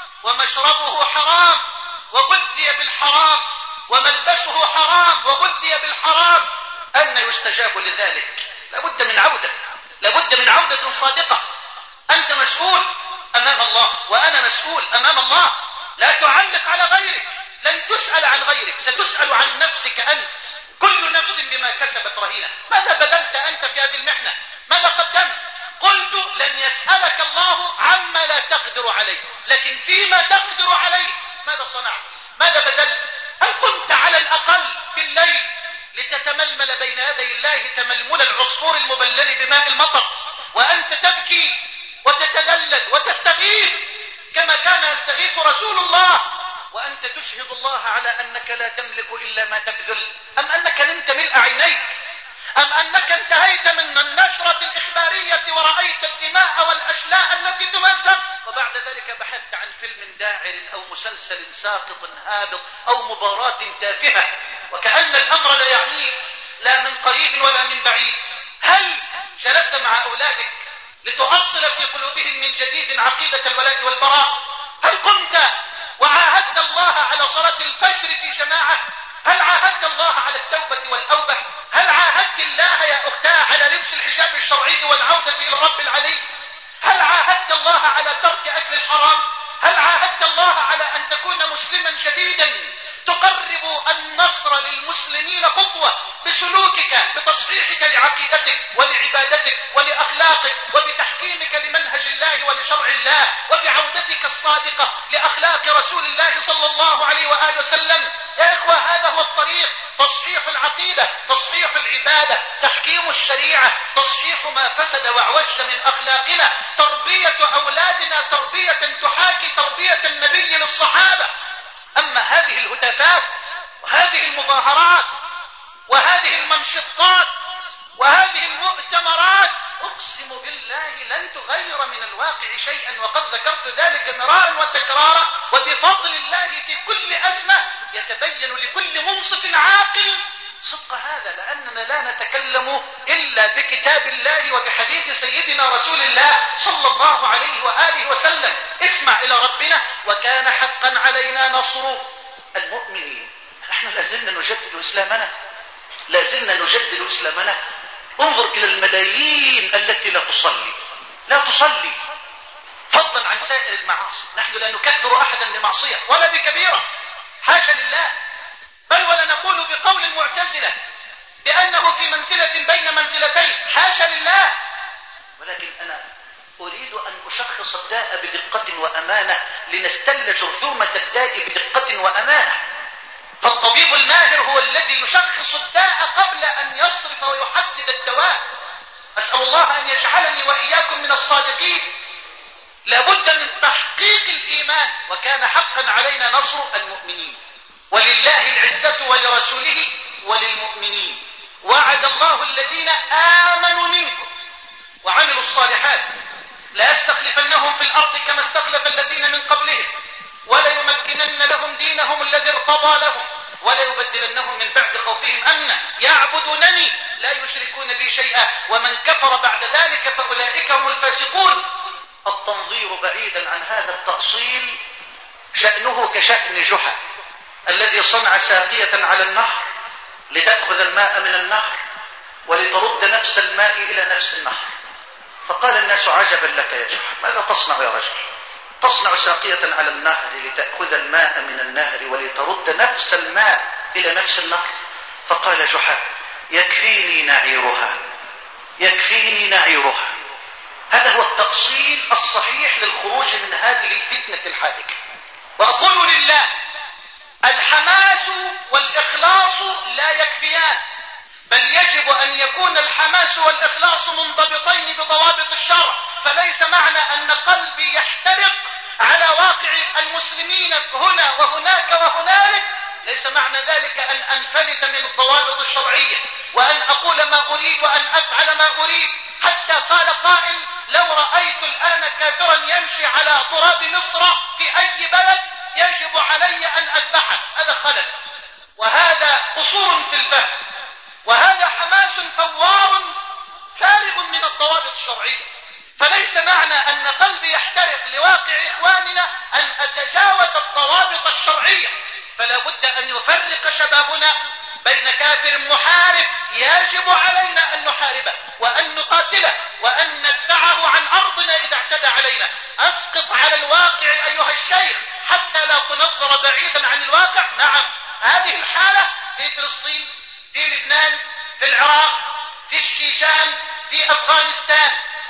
ومشربه حرام وغذي بالحرام وملبسه حرام وغذي بالحرام. أن يستجاب لذلك؟ لابد من عودة، لابد من عودة صادقة. أنت مسؤول أمام الله وأنا مسؤول أمام الله. لا تعلق على غيرك، لن تسأل عن غيرك، ستسأل عن نفسك أنت. كل نفس بما كسبت رهينة. ماذا بذلت أنت في هذه المحنة؟ ماذا قدمت؟ قلت: لن يسألك الله عما لا تقدر عليه، لكن فيما تقدر عليه ماذا صنعت؟ ماذا بذلت؟ هل كنت على الأقل في الليل لتتململ بين يدي الله تململ العصفور المبلل بماء المطر، وأنت تبكي وتتذلل وتستغيث كما كان يستغيث رسول الله، وأنت تشهد الله على أنك لا تملك إلا ما تبذل؟ أم أنك نمت ملء عينيك؟ أم أنك انتهيت من النشرة الإخبارية ورأيت الدماء والأشلاء التي تمزق، وبعد ذلك بحثت عن فيلم داعر أو مسلسل ساقط هابط أو مباراة تافهة، وكأن الأمر لا يعنيك لا من قريب ولا من بعيد؟ هل جلست مع أولادك لتؤصل في قلوبهم من جديد عقيدة الولاء والبراء؟ هل قمت وعاهدت الله على صلاة الفجر في جماعة؟ هل عاهدت الله على التوبة والأوبة؟ هل عاهدت الله يا أختاه على لبس الحجاب الشرعي والعودة إلى الرب العلي؟ هل عاهدت الله على ترك أكل الحرام؟ هل عاهدت الله على أن تكون مسلما جديدا تقرب النصر تبادر للمسلمين خطوة بسلوكك، بتصحيحك لعقيدتك ولعبادتك ولأخلاقك وبتحكيمك لمنهج الله ولشرع الله وبعودتك الصادقة لأخلاق رسول الله صلى الله عليه وآله وسلم. يا إخوة، هذا هو الطريق: تصحيح العقيدة، تصحيح العبادة، تحكيم الشريعة، تصحيح ما فسد وعوج من أخلاقنا، تربية أولادنا تربية تحاكي تربية النبي للصحابة. أما هذه الهتافات وهذه المظاهرات وهذه المنشطات وهذه المؤتمرات، أقسم بالله لن تغير من الواقع شيئا، وقد ذكرت ذلك مرارا وتكرارا. وبفضل الله في كل أزمة يتبين لكل منصف عاقل صدق هذا، لأننا لا نتكلم إلا بكتاب الله وبحديث سيدنا رسول الله صلى الله عليه وآله وسلم. اسمع إلى ربنا: وكان حقا علينا نصر المؤمنين. نحن لازلنا نجدد إسلامنا، لازلنا نجدد إسلامنا. انظر إلى الملايين التي لا تصلي، لا تصلي فضلا عن سائر المعاصي. نحن لا نكفر أحدا بمعصية ولا بكبيرة، حاشا لله، بل ولا نقول بقول المعتزلة بأنه في منزلة بين منزلتين، حاشا لله. ولكن أنا أريد أن أشخص الداء بدقة وأمانة لنستل جرثومة الداء بدقة وأمانة. فالطبيب الماهر هو الذي يشخص الداء قبل أن يصرف ويحدد الدواء. أسأل الله أن يجعلني وإياكم من الصادقين. لابد من تحقيق الإيمان: وكان حقا علينا نصر المؤمنين، ولله العزة ولرسوله وللمؤمنين. وعد الله الذين آمنوا منكم وعملوا الصالحات لا يستخلفنهم في الأرض كما استخلف الذين من قبلهم وليمكنن لهم دينهم الذي ارتضى لهم وليبدلنهم من بعد خوفهم أمنا يعبدونني لا يشركون بي شيئا ومن كفر بعد ذلك فأولئك هم الفاسقون. التنظير بعيدا عن هذا التأصيل شأنه كشأن جحا الذي صنع ساقية على النهر لتأخذ الماء من النهر ولترد نفس الماء إلى نفس النهر. فقال الناس: عجبا لك يا جحا، ماذا تصنع يا رجل؟ تصنع ساقية على النهر لتأخذ الماء من النهر ولترد نفس الماء إلى نفس النهر. فقال جحا: يكفيني نعيرها، يكفيني نعيرها. هذا هو التأصيل الصحيح للخروج من هذه الفتنة الحادقة. وأقول لله: الحماس والإخلاص لا يكفيان، بل يجب أن يكون الحماس والإخلاص منضبطين بضوابط الشرع. فليس معنى أن قلبي يحترق على واقع المسلمين هنا وهناك وهنالك، ليس معنى ذلك أن أنفلت من الضوابط الشرعية وأن أقول ما أريد وأن أفعل ما أريد. حتى قال قائل: لو رأيت الآن كافرا يمشي على تراب مصر في أي بلد يجب علي أن أذبحه. هذا خلل، وهذا قصور في الفهم، وهذا حماس فوار فارغ من الضوابط الشرعية. فليس معنى أن قلبي يحترق لواقع إخواننا أن أتجاوز الضوابط الشرعية. فلا بد أن يفرق شبابنا بين كافر محارب يجب علينا أن نحاربه وأن نقاتله وأن ندفعه عن أرضنا إذا اعتدى علينا. أسقط على الواقع أيها الشيخ حتى لا تنظر بعيدا عن الواقع. نعم، هذه الحالة في فلسطين، في لبنان، في العراق، في الشيشان، في أفغانستان.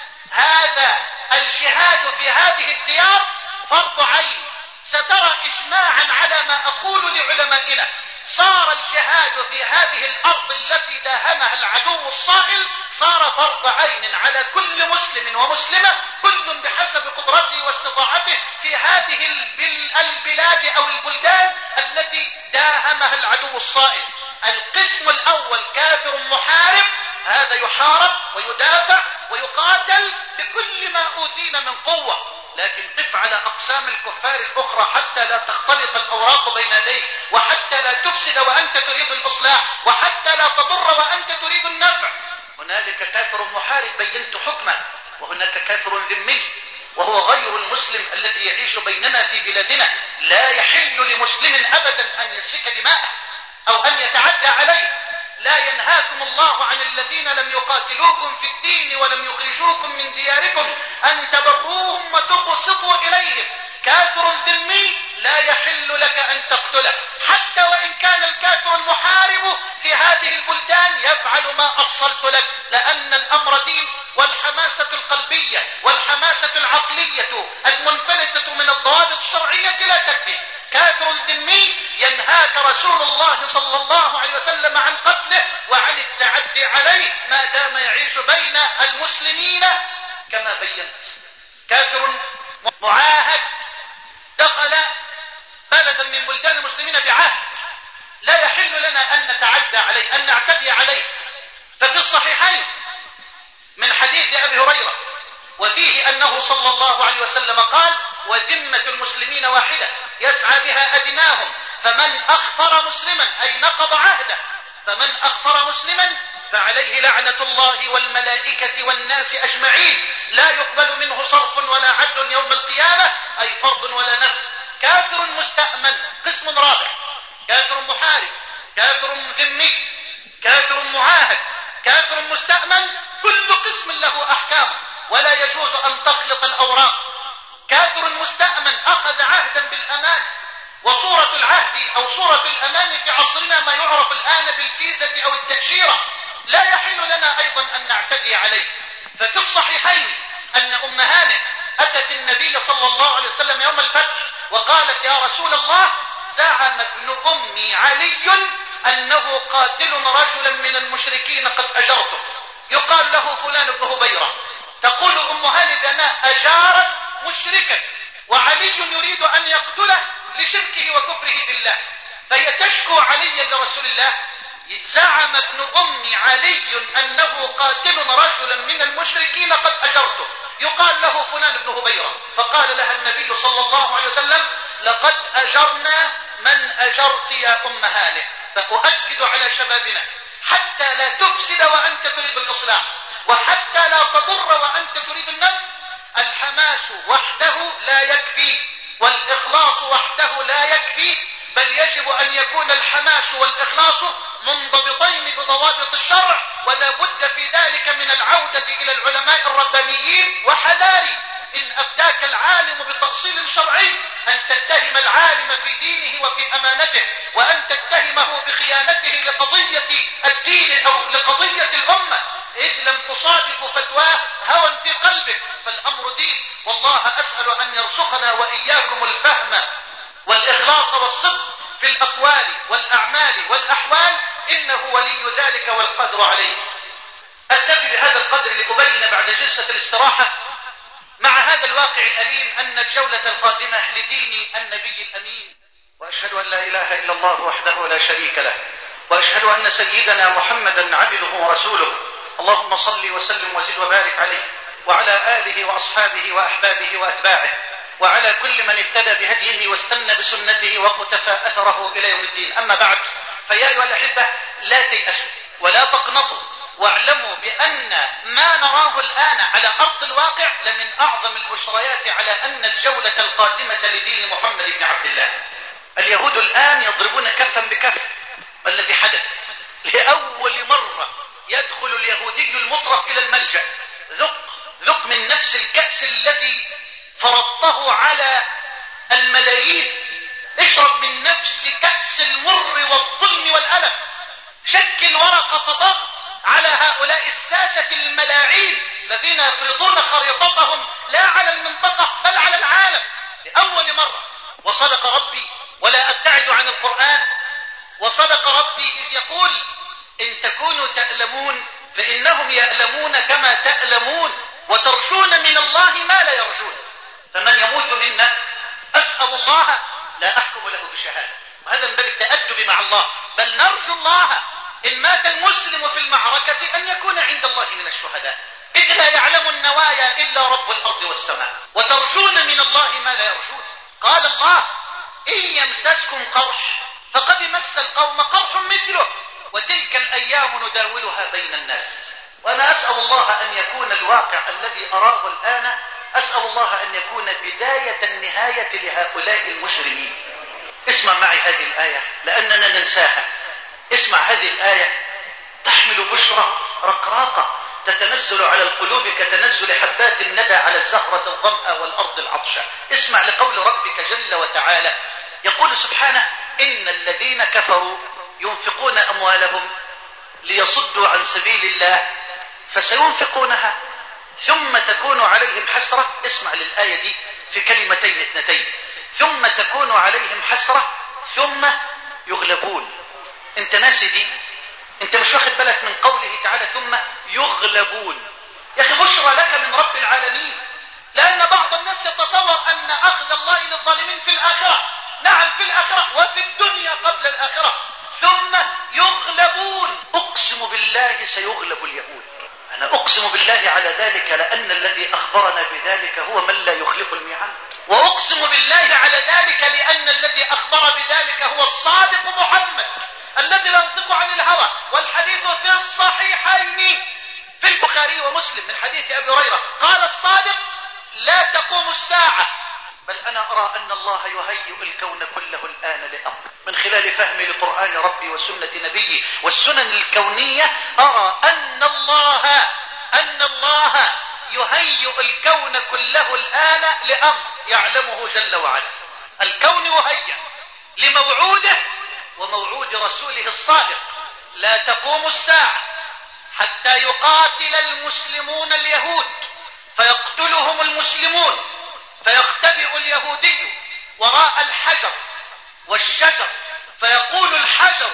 هذا الجهاد في هذه الديار فرض عين. سترى إجماعا على ما أقول لعلمائنا: صار الجهاد في هذه الأرض التي داهمها العدو الصائل صار فرض عين على كل مسلم ومسلمة، كل بحسب قدرته واستطاعته في هذه البلاد أو البلدان التي داهمها العدو الصائل. القسم الأول كافر محارب، هذا يحارب ويدافع ويقاتل بكل ما أوتينا من قوة، لكن قف على أقسام الكفار الأخرى حتى لا تختلط الأوراق بين يديك، وحتى لا تفسد وأنت تريد الإصلاح، وحتى لا تضر وأنت تريد النفع. هنالك كافر محارب بينت حكمه، وهناك كافر ذمي وهو غير المسلم الذي يعيش بيننا في بلادنا. لا يحل لمسلم أبدا أن يسفك دماءه أو أن يتعدى عليه. لا ينهاكم الله عن الذين لم يقاتلوكم في الدين ولم يخرجوكم من دياركم أن تبروهم وتقسطوا إليهم. كافر ذمي لا يحل لك أن تقتله، حتى وإن كان الكافر المحارب ذمي ينهاك رسول الله صلى الله عليه وسلم عن قتله وعن التعدي عليه ما دام يعيش بين المسلمين كما بينت. كافر معاهد دخل بلدا من بلدان المسلمين بعهد، لا يحل لنا أن نتعدى عليه، أن نعتدي عليه. ففي الصحيحين من حديث أبي هريرة وفيه أنه صلى الله عليه وسلم قال: وذمة المسلمين واحدة يسعى بها أدناهم، فمن أخفر مسلما أي نقض عهده، فمن أخفر مسلما فعليه لعنة الله والملائكة والناس أجمعين، لا يقبل منه صرف ولا عدل يوم القيامة، أي فرض ولا نفل. كافر مستأمن قسم رابع: كافر محارب، كافر ذمي، كافر معاهد، كافر مستأمن، كل قسم له أحكام ولا يجوز أن تخلط الأوراق. كافر مستأمن أخذ عهدا بالأمان، وصورة العهد أو صورة الأمان في عصرنا ما يعرف الآن بالفيزة أو التأشيرة، لا يحل لنا أيضا أن نعتدي عليه. ففي الصحيحين أن أم هانئ أتت النبي صلى الله عليه وسلم يوم الفتح وقالت: يا رسول الله، زعم ابن أمي علي أنه قاتل رجلا من المشركين قد أجرته، يقال له فلان بن هبيرة. تقول أم هانئ بأنها أجارت مشركا وعلي يريد أن يقتله لشركه وكفره بالله، فهي تشكو عليا لرسول الله: زعم ابن أمي علي أنه قاتل رجلا من المشركين قد أجرته، يقال له فلان بن هبيرة. فقال لها النبي صلى الله عليه وسلم: لقد أجرنا من أجرت يا أم هانئ. فأؤكد على شبابنا حتى لا تفسد وأنت تريد الإصلاح، وحتى لا تضر وأنت تريد النفع. الحماس وحده لا يكفي، والإخلاص وحده لا يكفي، بل يجب أن يكون الحماس والإخلاص منضبطين بضوابط الشرع، ولا بد في ذلك من العودة إلى العلماء الربانيين. وحذاري إن أفتاك العالم بتأصيل شرعي أن تتهم العالم في دينه وفي أمانته، وأن تتهمه بخيانته لقضية الدين أو لقضية الأمة، إذ لم تصادف فتواه هوى في قلبك، فالأمر دين. والله أسأل أن يرزقنا وإياكم الفهم والإخلاص والصدق في الأقوال والأعمال والأحوال، إنه ولي ذلك والقدر عليه. أكتفي بهذا القدر لأبين بعد جلسة الاستراحة مع هذا الواقع الأليم أن الجولة القادمة لدين النبي الأمين. وأشهد أن لا إله إلا الله وحده لا شريك له، وأشهد أن سيدنا محمدا عبده ورسوله. اللهم صل وسلم وزد وبارك عليه وعلى آله وأصحابه وأحبابه وأتباعه، وعلى كل من اهتدى بهديه واستنى بسنته واقتفى أثره إلى يوم الدين. أما بعد، فيا أيها الأحبة، لا تيأسوا ولا تقنطوا، واعلموا بأن ما نراه الآن على أرض الواقع لمن أعظم البشريات على أن الجولة القادمة لدين محمد بن عبد الله. اليهود الآن يضربون كفا بكف. والذي حدث لأول مرة يدخل اليهودي المطرف إلى الملجأ: ذق ذق من نفس الكأس الذي فرضته على الملايين، اشرب من نفس كأس المر والظلم والألم. شكل ورقة ضغط على هؤلاء الساسة الملاعين الذين يفرضون خريطتهم لا على المنطقة بل على العالم لأول مرة. وصدق ربي ولا أبتعد عن القرآن، وصدق ربي إذ يقول: إن تكونوا تألمون فإنهم يألمون كما تألمون، وترجون من الله ما لا يرجون. فمن يموت منا أسأل الله لا أحكم له بشهادة، وهذا من باب التأدب مع الله، بل نرجو الله إن مات المسلم في المعركة أن يكون عند الله من الشهداء، إذ لا يعلم النوايا إلا رب الأرض والسماء. وترجون من الله ما لا يرجون. قال الله: إن يمسسكم قرح فقد مس القوم قرح مثله، وتلك الأيام نداولها بين الناس. وأنا أسأل الله أن يكون الواقع الذي أراه الآن، أسأل الله أن يكون بداية النهاية لهؤلاء المجرمين. اسمع معي هذه الآية لأننا ننساها. اسمع هذه الآية تحمل بشرى رقراقة تتنزل على القلوب كتنزل حبات الندى على الزهرة الظمأ والأرض العطشة. اسمع لقول ربك جل وتعالى، يقول سبحانه: إن الذين كفروا ينفقون أموالهم ليصدوا عن سبيل الله فسينفقونها ثم تكون عليهم حسرة. اسمع للآية دي في كلمتين اثنتين: ثم تكون عليهم حسرة ثم يغلبون. انت ناسي دي؟ انت مش واخد بالك من قوله تعالى ثم يغلبون؟ يا اخي بشرى لك من رب العالمين، لان بعض الناس يتصور ان اخذ الله للظالمين في الاخرة. نعم في الاخرة وفي الدنيا قبل الاخرة. ثم يغلبون. اقسم بالله سيغلب اليهود. انا اقسم بالله على ذلك لان الذي اخبرنا بذلك هو من لا يخلف الميعاد، واقسم بالله على ذلك لان الذي اخبر بذلك هو الصادق محمد الذي لا ينطق عن الهوى، والحديث في الصحيحين في البخاري ومسلم من حديث ابي هريرة قال الصادق لا تقوم الساعة، بل انا ارى ان الله يهيئ الكون كله الان لامر. من خلال فهمي لقرآن ربي وسنة نبيه والسنن الكونية ارى ان الله ان الله يهيئ الكون كله الان لامر يعلمه جل وعلا. الكون يهيئ لموعوده وموعود رسوله الصادق. لا تقوم الساعة حتى يقاتل المسلمون اليهود فيقتلهم المسلمون، فيختبئ اليهودي وراء الحجر والشجر فيقول الحجر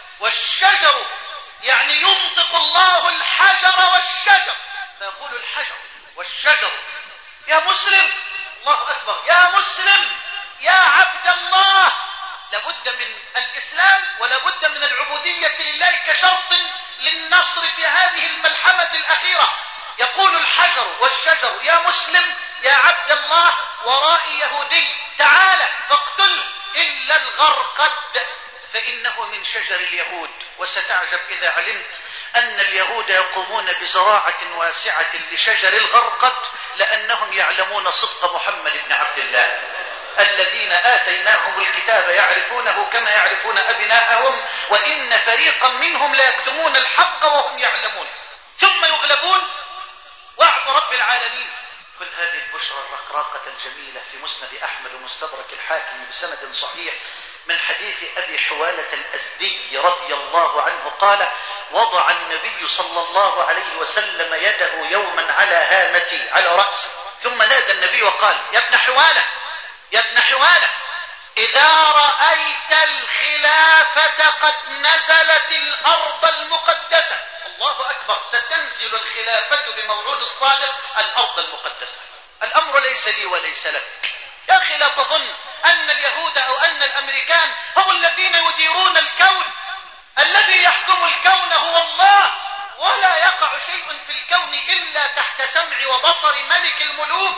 والشجر، يعني ينطق الله الحجر والشجر فيقول الحجر والشجر يا مسلم، الله أكبر، يا مسلم يا عبد الله. لابد من الإسلام ولابد من العبودية لله كشرط للنصر في هذه الملحمة الأخيرة. يقول الحجر والشجر يا مسلم يا عبد الله، ورائي يهودي تعال فاقتله إلا الغرقد فإنه من شجر اليهود. وستعجب إذا علمت أن اليهود يقومون بزراعة واسعة لشجر الغرقد لأنهم يعلمون صدق محمد بن عبد الله. الذين آتيناهم الكتاب يعرفونه كما يعرفون أبناءهم وإن فريقا منهم لا يكتمون الحق وهم يعلمون. ثم يغلبون. وعد رب العالمين. كل هذه البشرى الرقراقة الجميلة في مسند أحمد ومستدرك الحاكم بسند صحيح من حديث أبي حوالة الأزدي رضي الله عنه قال: وضع النبي صلى الله عليه وسلم يده يوما على هامتي على رأسي، ثم نادى النبي وقال: يا ابن حوالة يا ابن حوالة إذا رأيت الخلافة قد نزلت الأرض المقدسة. الله أكبر، ستنزل الخلافة بموعود الصادق الأرض المقدسة. الأمر ليس لي وليس لك. يا أخي لا تظن أن اليهود أو أن الأمريكان هم الذين يديرون الكون. الذي يحكم الكون هو الله، ولا يقع شيء في الكون إلا تحت سمع وبصر ملك الملوك.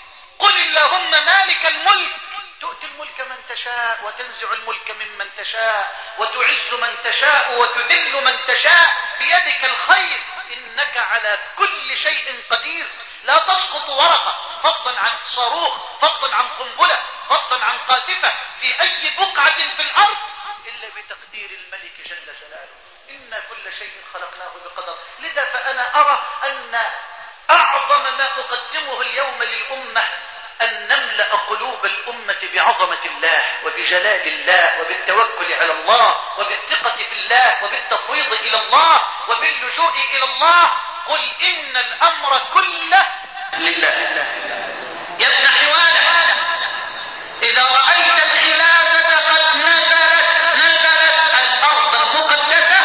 قل اللهم مالك الملك تؤتي الملك من تشاء وتنزع الملك ممن تشاء وتعز من تشاء وتذل من تشاء بيدك الخير إنك على كل شيء قدير. لا تسقط ورقة فضلا عن صاروخ، فضلا عن قنبلة، فضلا عن قاذفة في أي بقعة في الأرض إلا بتقدير الملك جل جلاله. إن كل شيء خلقناه بقدر. لذا فأنا أرى أن أعظم ما أقدمه اليوم للأمة أن نملأ قلوب الأمة بعظمة الله وبجلال الله وبالتوكل على الله وبالثقة في الله وبالتفويض إلى الله وباللجوء إلى الله. قل إن الأمر كله لله. يا ابن حوالة إذا رأيت الخلافة قد نزلت نزلت الأرض المقدسة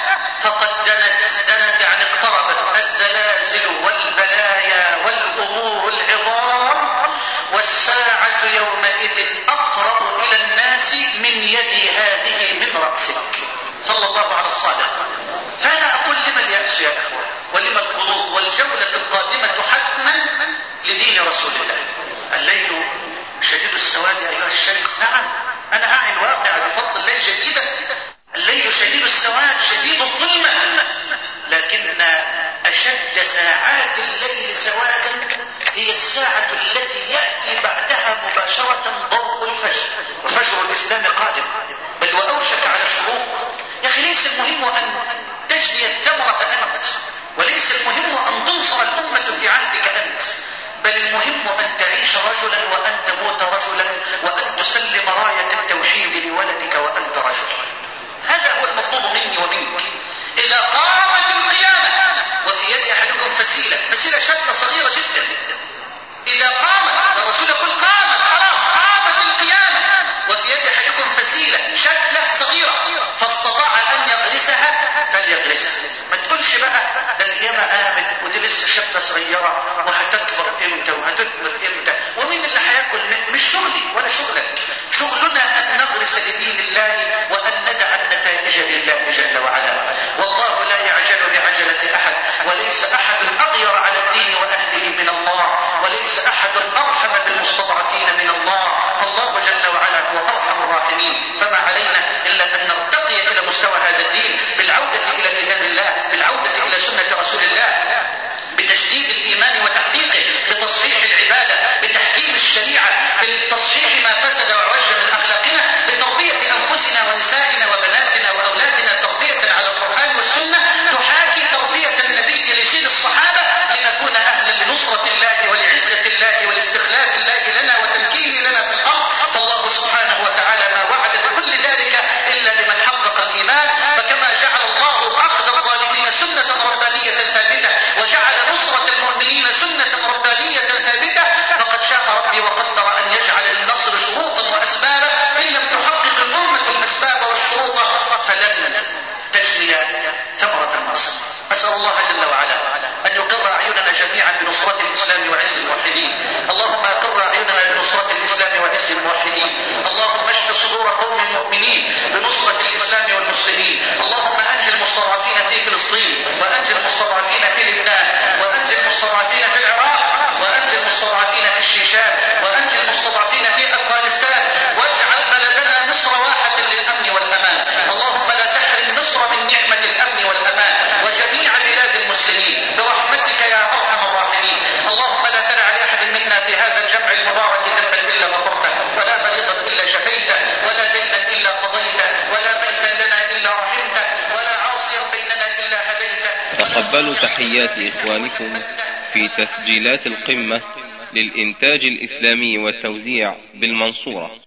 فقد دنت دنت يعني اقتربت الزلازل والبلايا والأمور العظام، والساعة يومئذ أقرب إلى الناس من يد هذه من رأسك. صلى الله على الصادق. فأنا أقول لما اليأس يا أخوة ولما القلوب والجولة القادمة حتما لدين رسول الله. الليل شديد السواد أيها الشيخ. نعم أنا أعي الواقع بفضل الله جيدا. الليل شديد السواد شديد الظلمة، لكن أشد ساعات الليل سوادا هي الساعة التي يأتي بعدها مباشرة ضوء الفجر، وفجر الإسلام قادم بل وأوشك على الشروق. يا أخي ليس المهم أن تجني الثمرة أنت، وليس المهم أن تنصر الأمة في عهدك أنت، بل المهم أن تعيش رجلا وأن تموت رجلا وأن تسلم راية وهتكبر امتى وهتكبر امتى، ومين اللي هياكل من؟ مش شغلي ولا شغلك، شغلنا ان نغرس لدين الله وان ندع النتائج لله جل وعلا. والله لا يعجل بعجلة احد، وليس احد اغير على الدين واهله من الله، وليس احد ارحم بالمستضعفين من الله، فالله جل وعلا هو ارحم الراحمين. فما علينا الا ان نرتقي الى مستوى هذا الدين بالعودة الى كتاب الله، بالعودة الى سنة رسول الله، بتجديد الايمان وتحقيقه، بتصحيح العبادة، بتحكيم الشريعة، بتصحيح ما فسد وعوج من اخلاقنا، بتربية انفسنا ونسائنا وبناتنا واولادنا تربية على القرآن والسنة تحاكي تربية النبي لجيل الصحابة، لنكون اهلا لنصرة الله ولعزة الله ولاستخلاف الله لنا وتمكين لنا في الارض. فالله سبحانه وتعالى ما وعد بكل ذلك الا لمن حقق الايمان. فكما جعل الله اخذ الظالمين سنة ربانية ثابتة وجعل نصرة المؤمنين سنة ربانية ثابتة، فقد شاء ربي وقدر ان يجعل للنصر شروطا واسبابا، ان لم تحقق الامة الاسباب والشروط فلن تجني ثمرة النصر. اسأل الله جل وعلا ان يقر اعيننا جميعا بنصرة الاسلام وعز الموحدين. اللهم اقر اعيننا بنصرة الاسلام وعز الموحدين. اللهم اشف صدور قوم مؤمنين بنصرة الاسلام والمسلمين. اللهم انجي المستضعفين في فلسطين، وانجي المستضعفين في لبنان، وانجي المستضعفين في العراق، وانجي المستضعفين في الشيشان، وانجي المستضعفين في افغانستان، واجعل بلدنا مصر واحة للامن والامان. اللهم لا تحرم مصر من نعمة الامن والامان وجميع بلاد المسلمين برحمتك يا ارحم الراحمين. اللهم لا تدع لاحد منا في هذا الجمع المبارك ذنبا الا غفرته، ولا مريضا الا شفيته، ولا دينا الا قضيته، ولا ميتا لنا الا رحمته، ولا عاصيا بيننا الا هديته. تقبلوا تحيات إخوانكم في تسجيلات القمة للإنتاج الإسلامي والتوزيع بالمنصورة.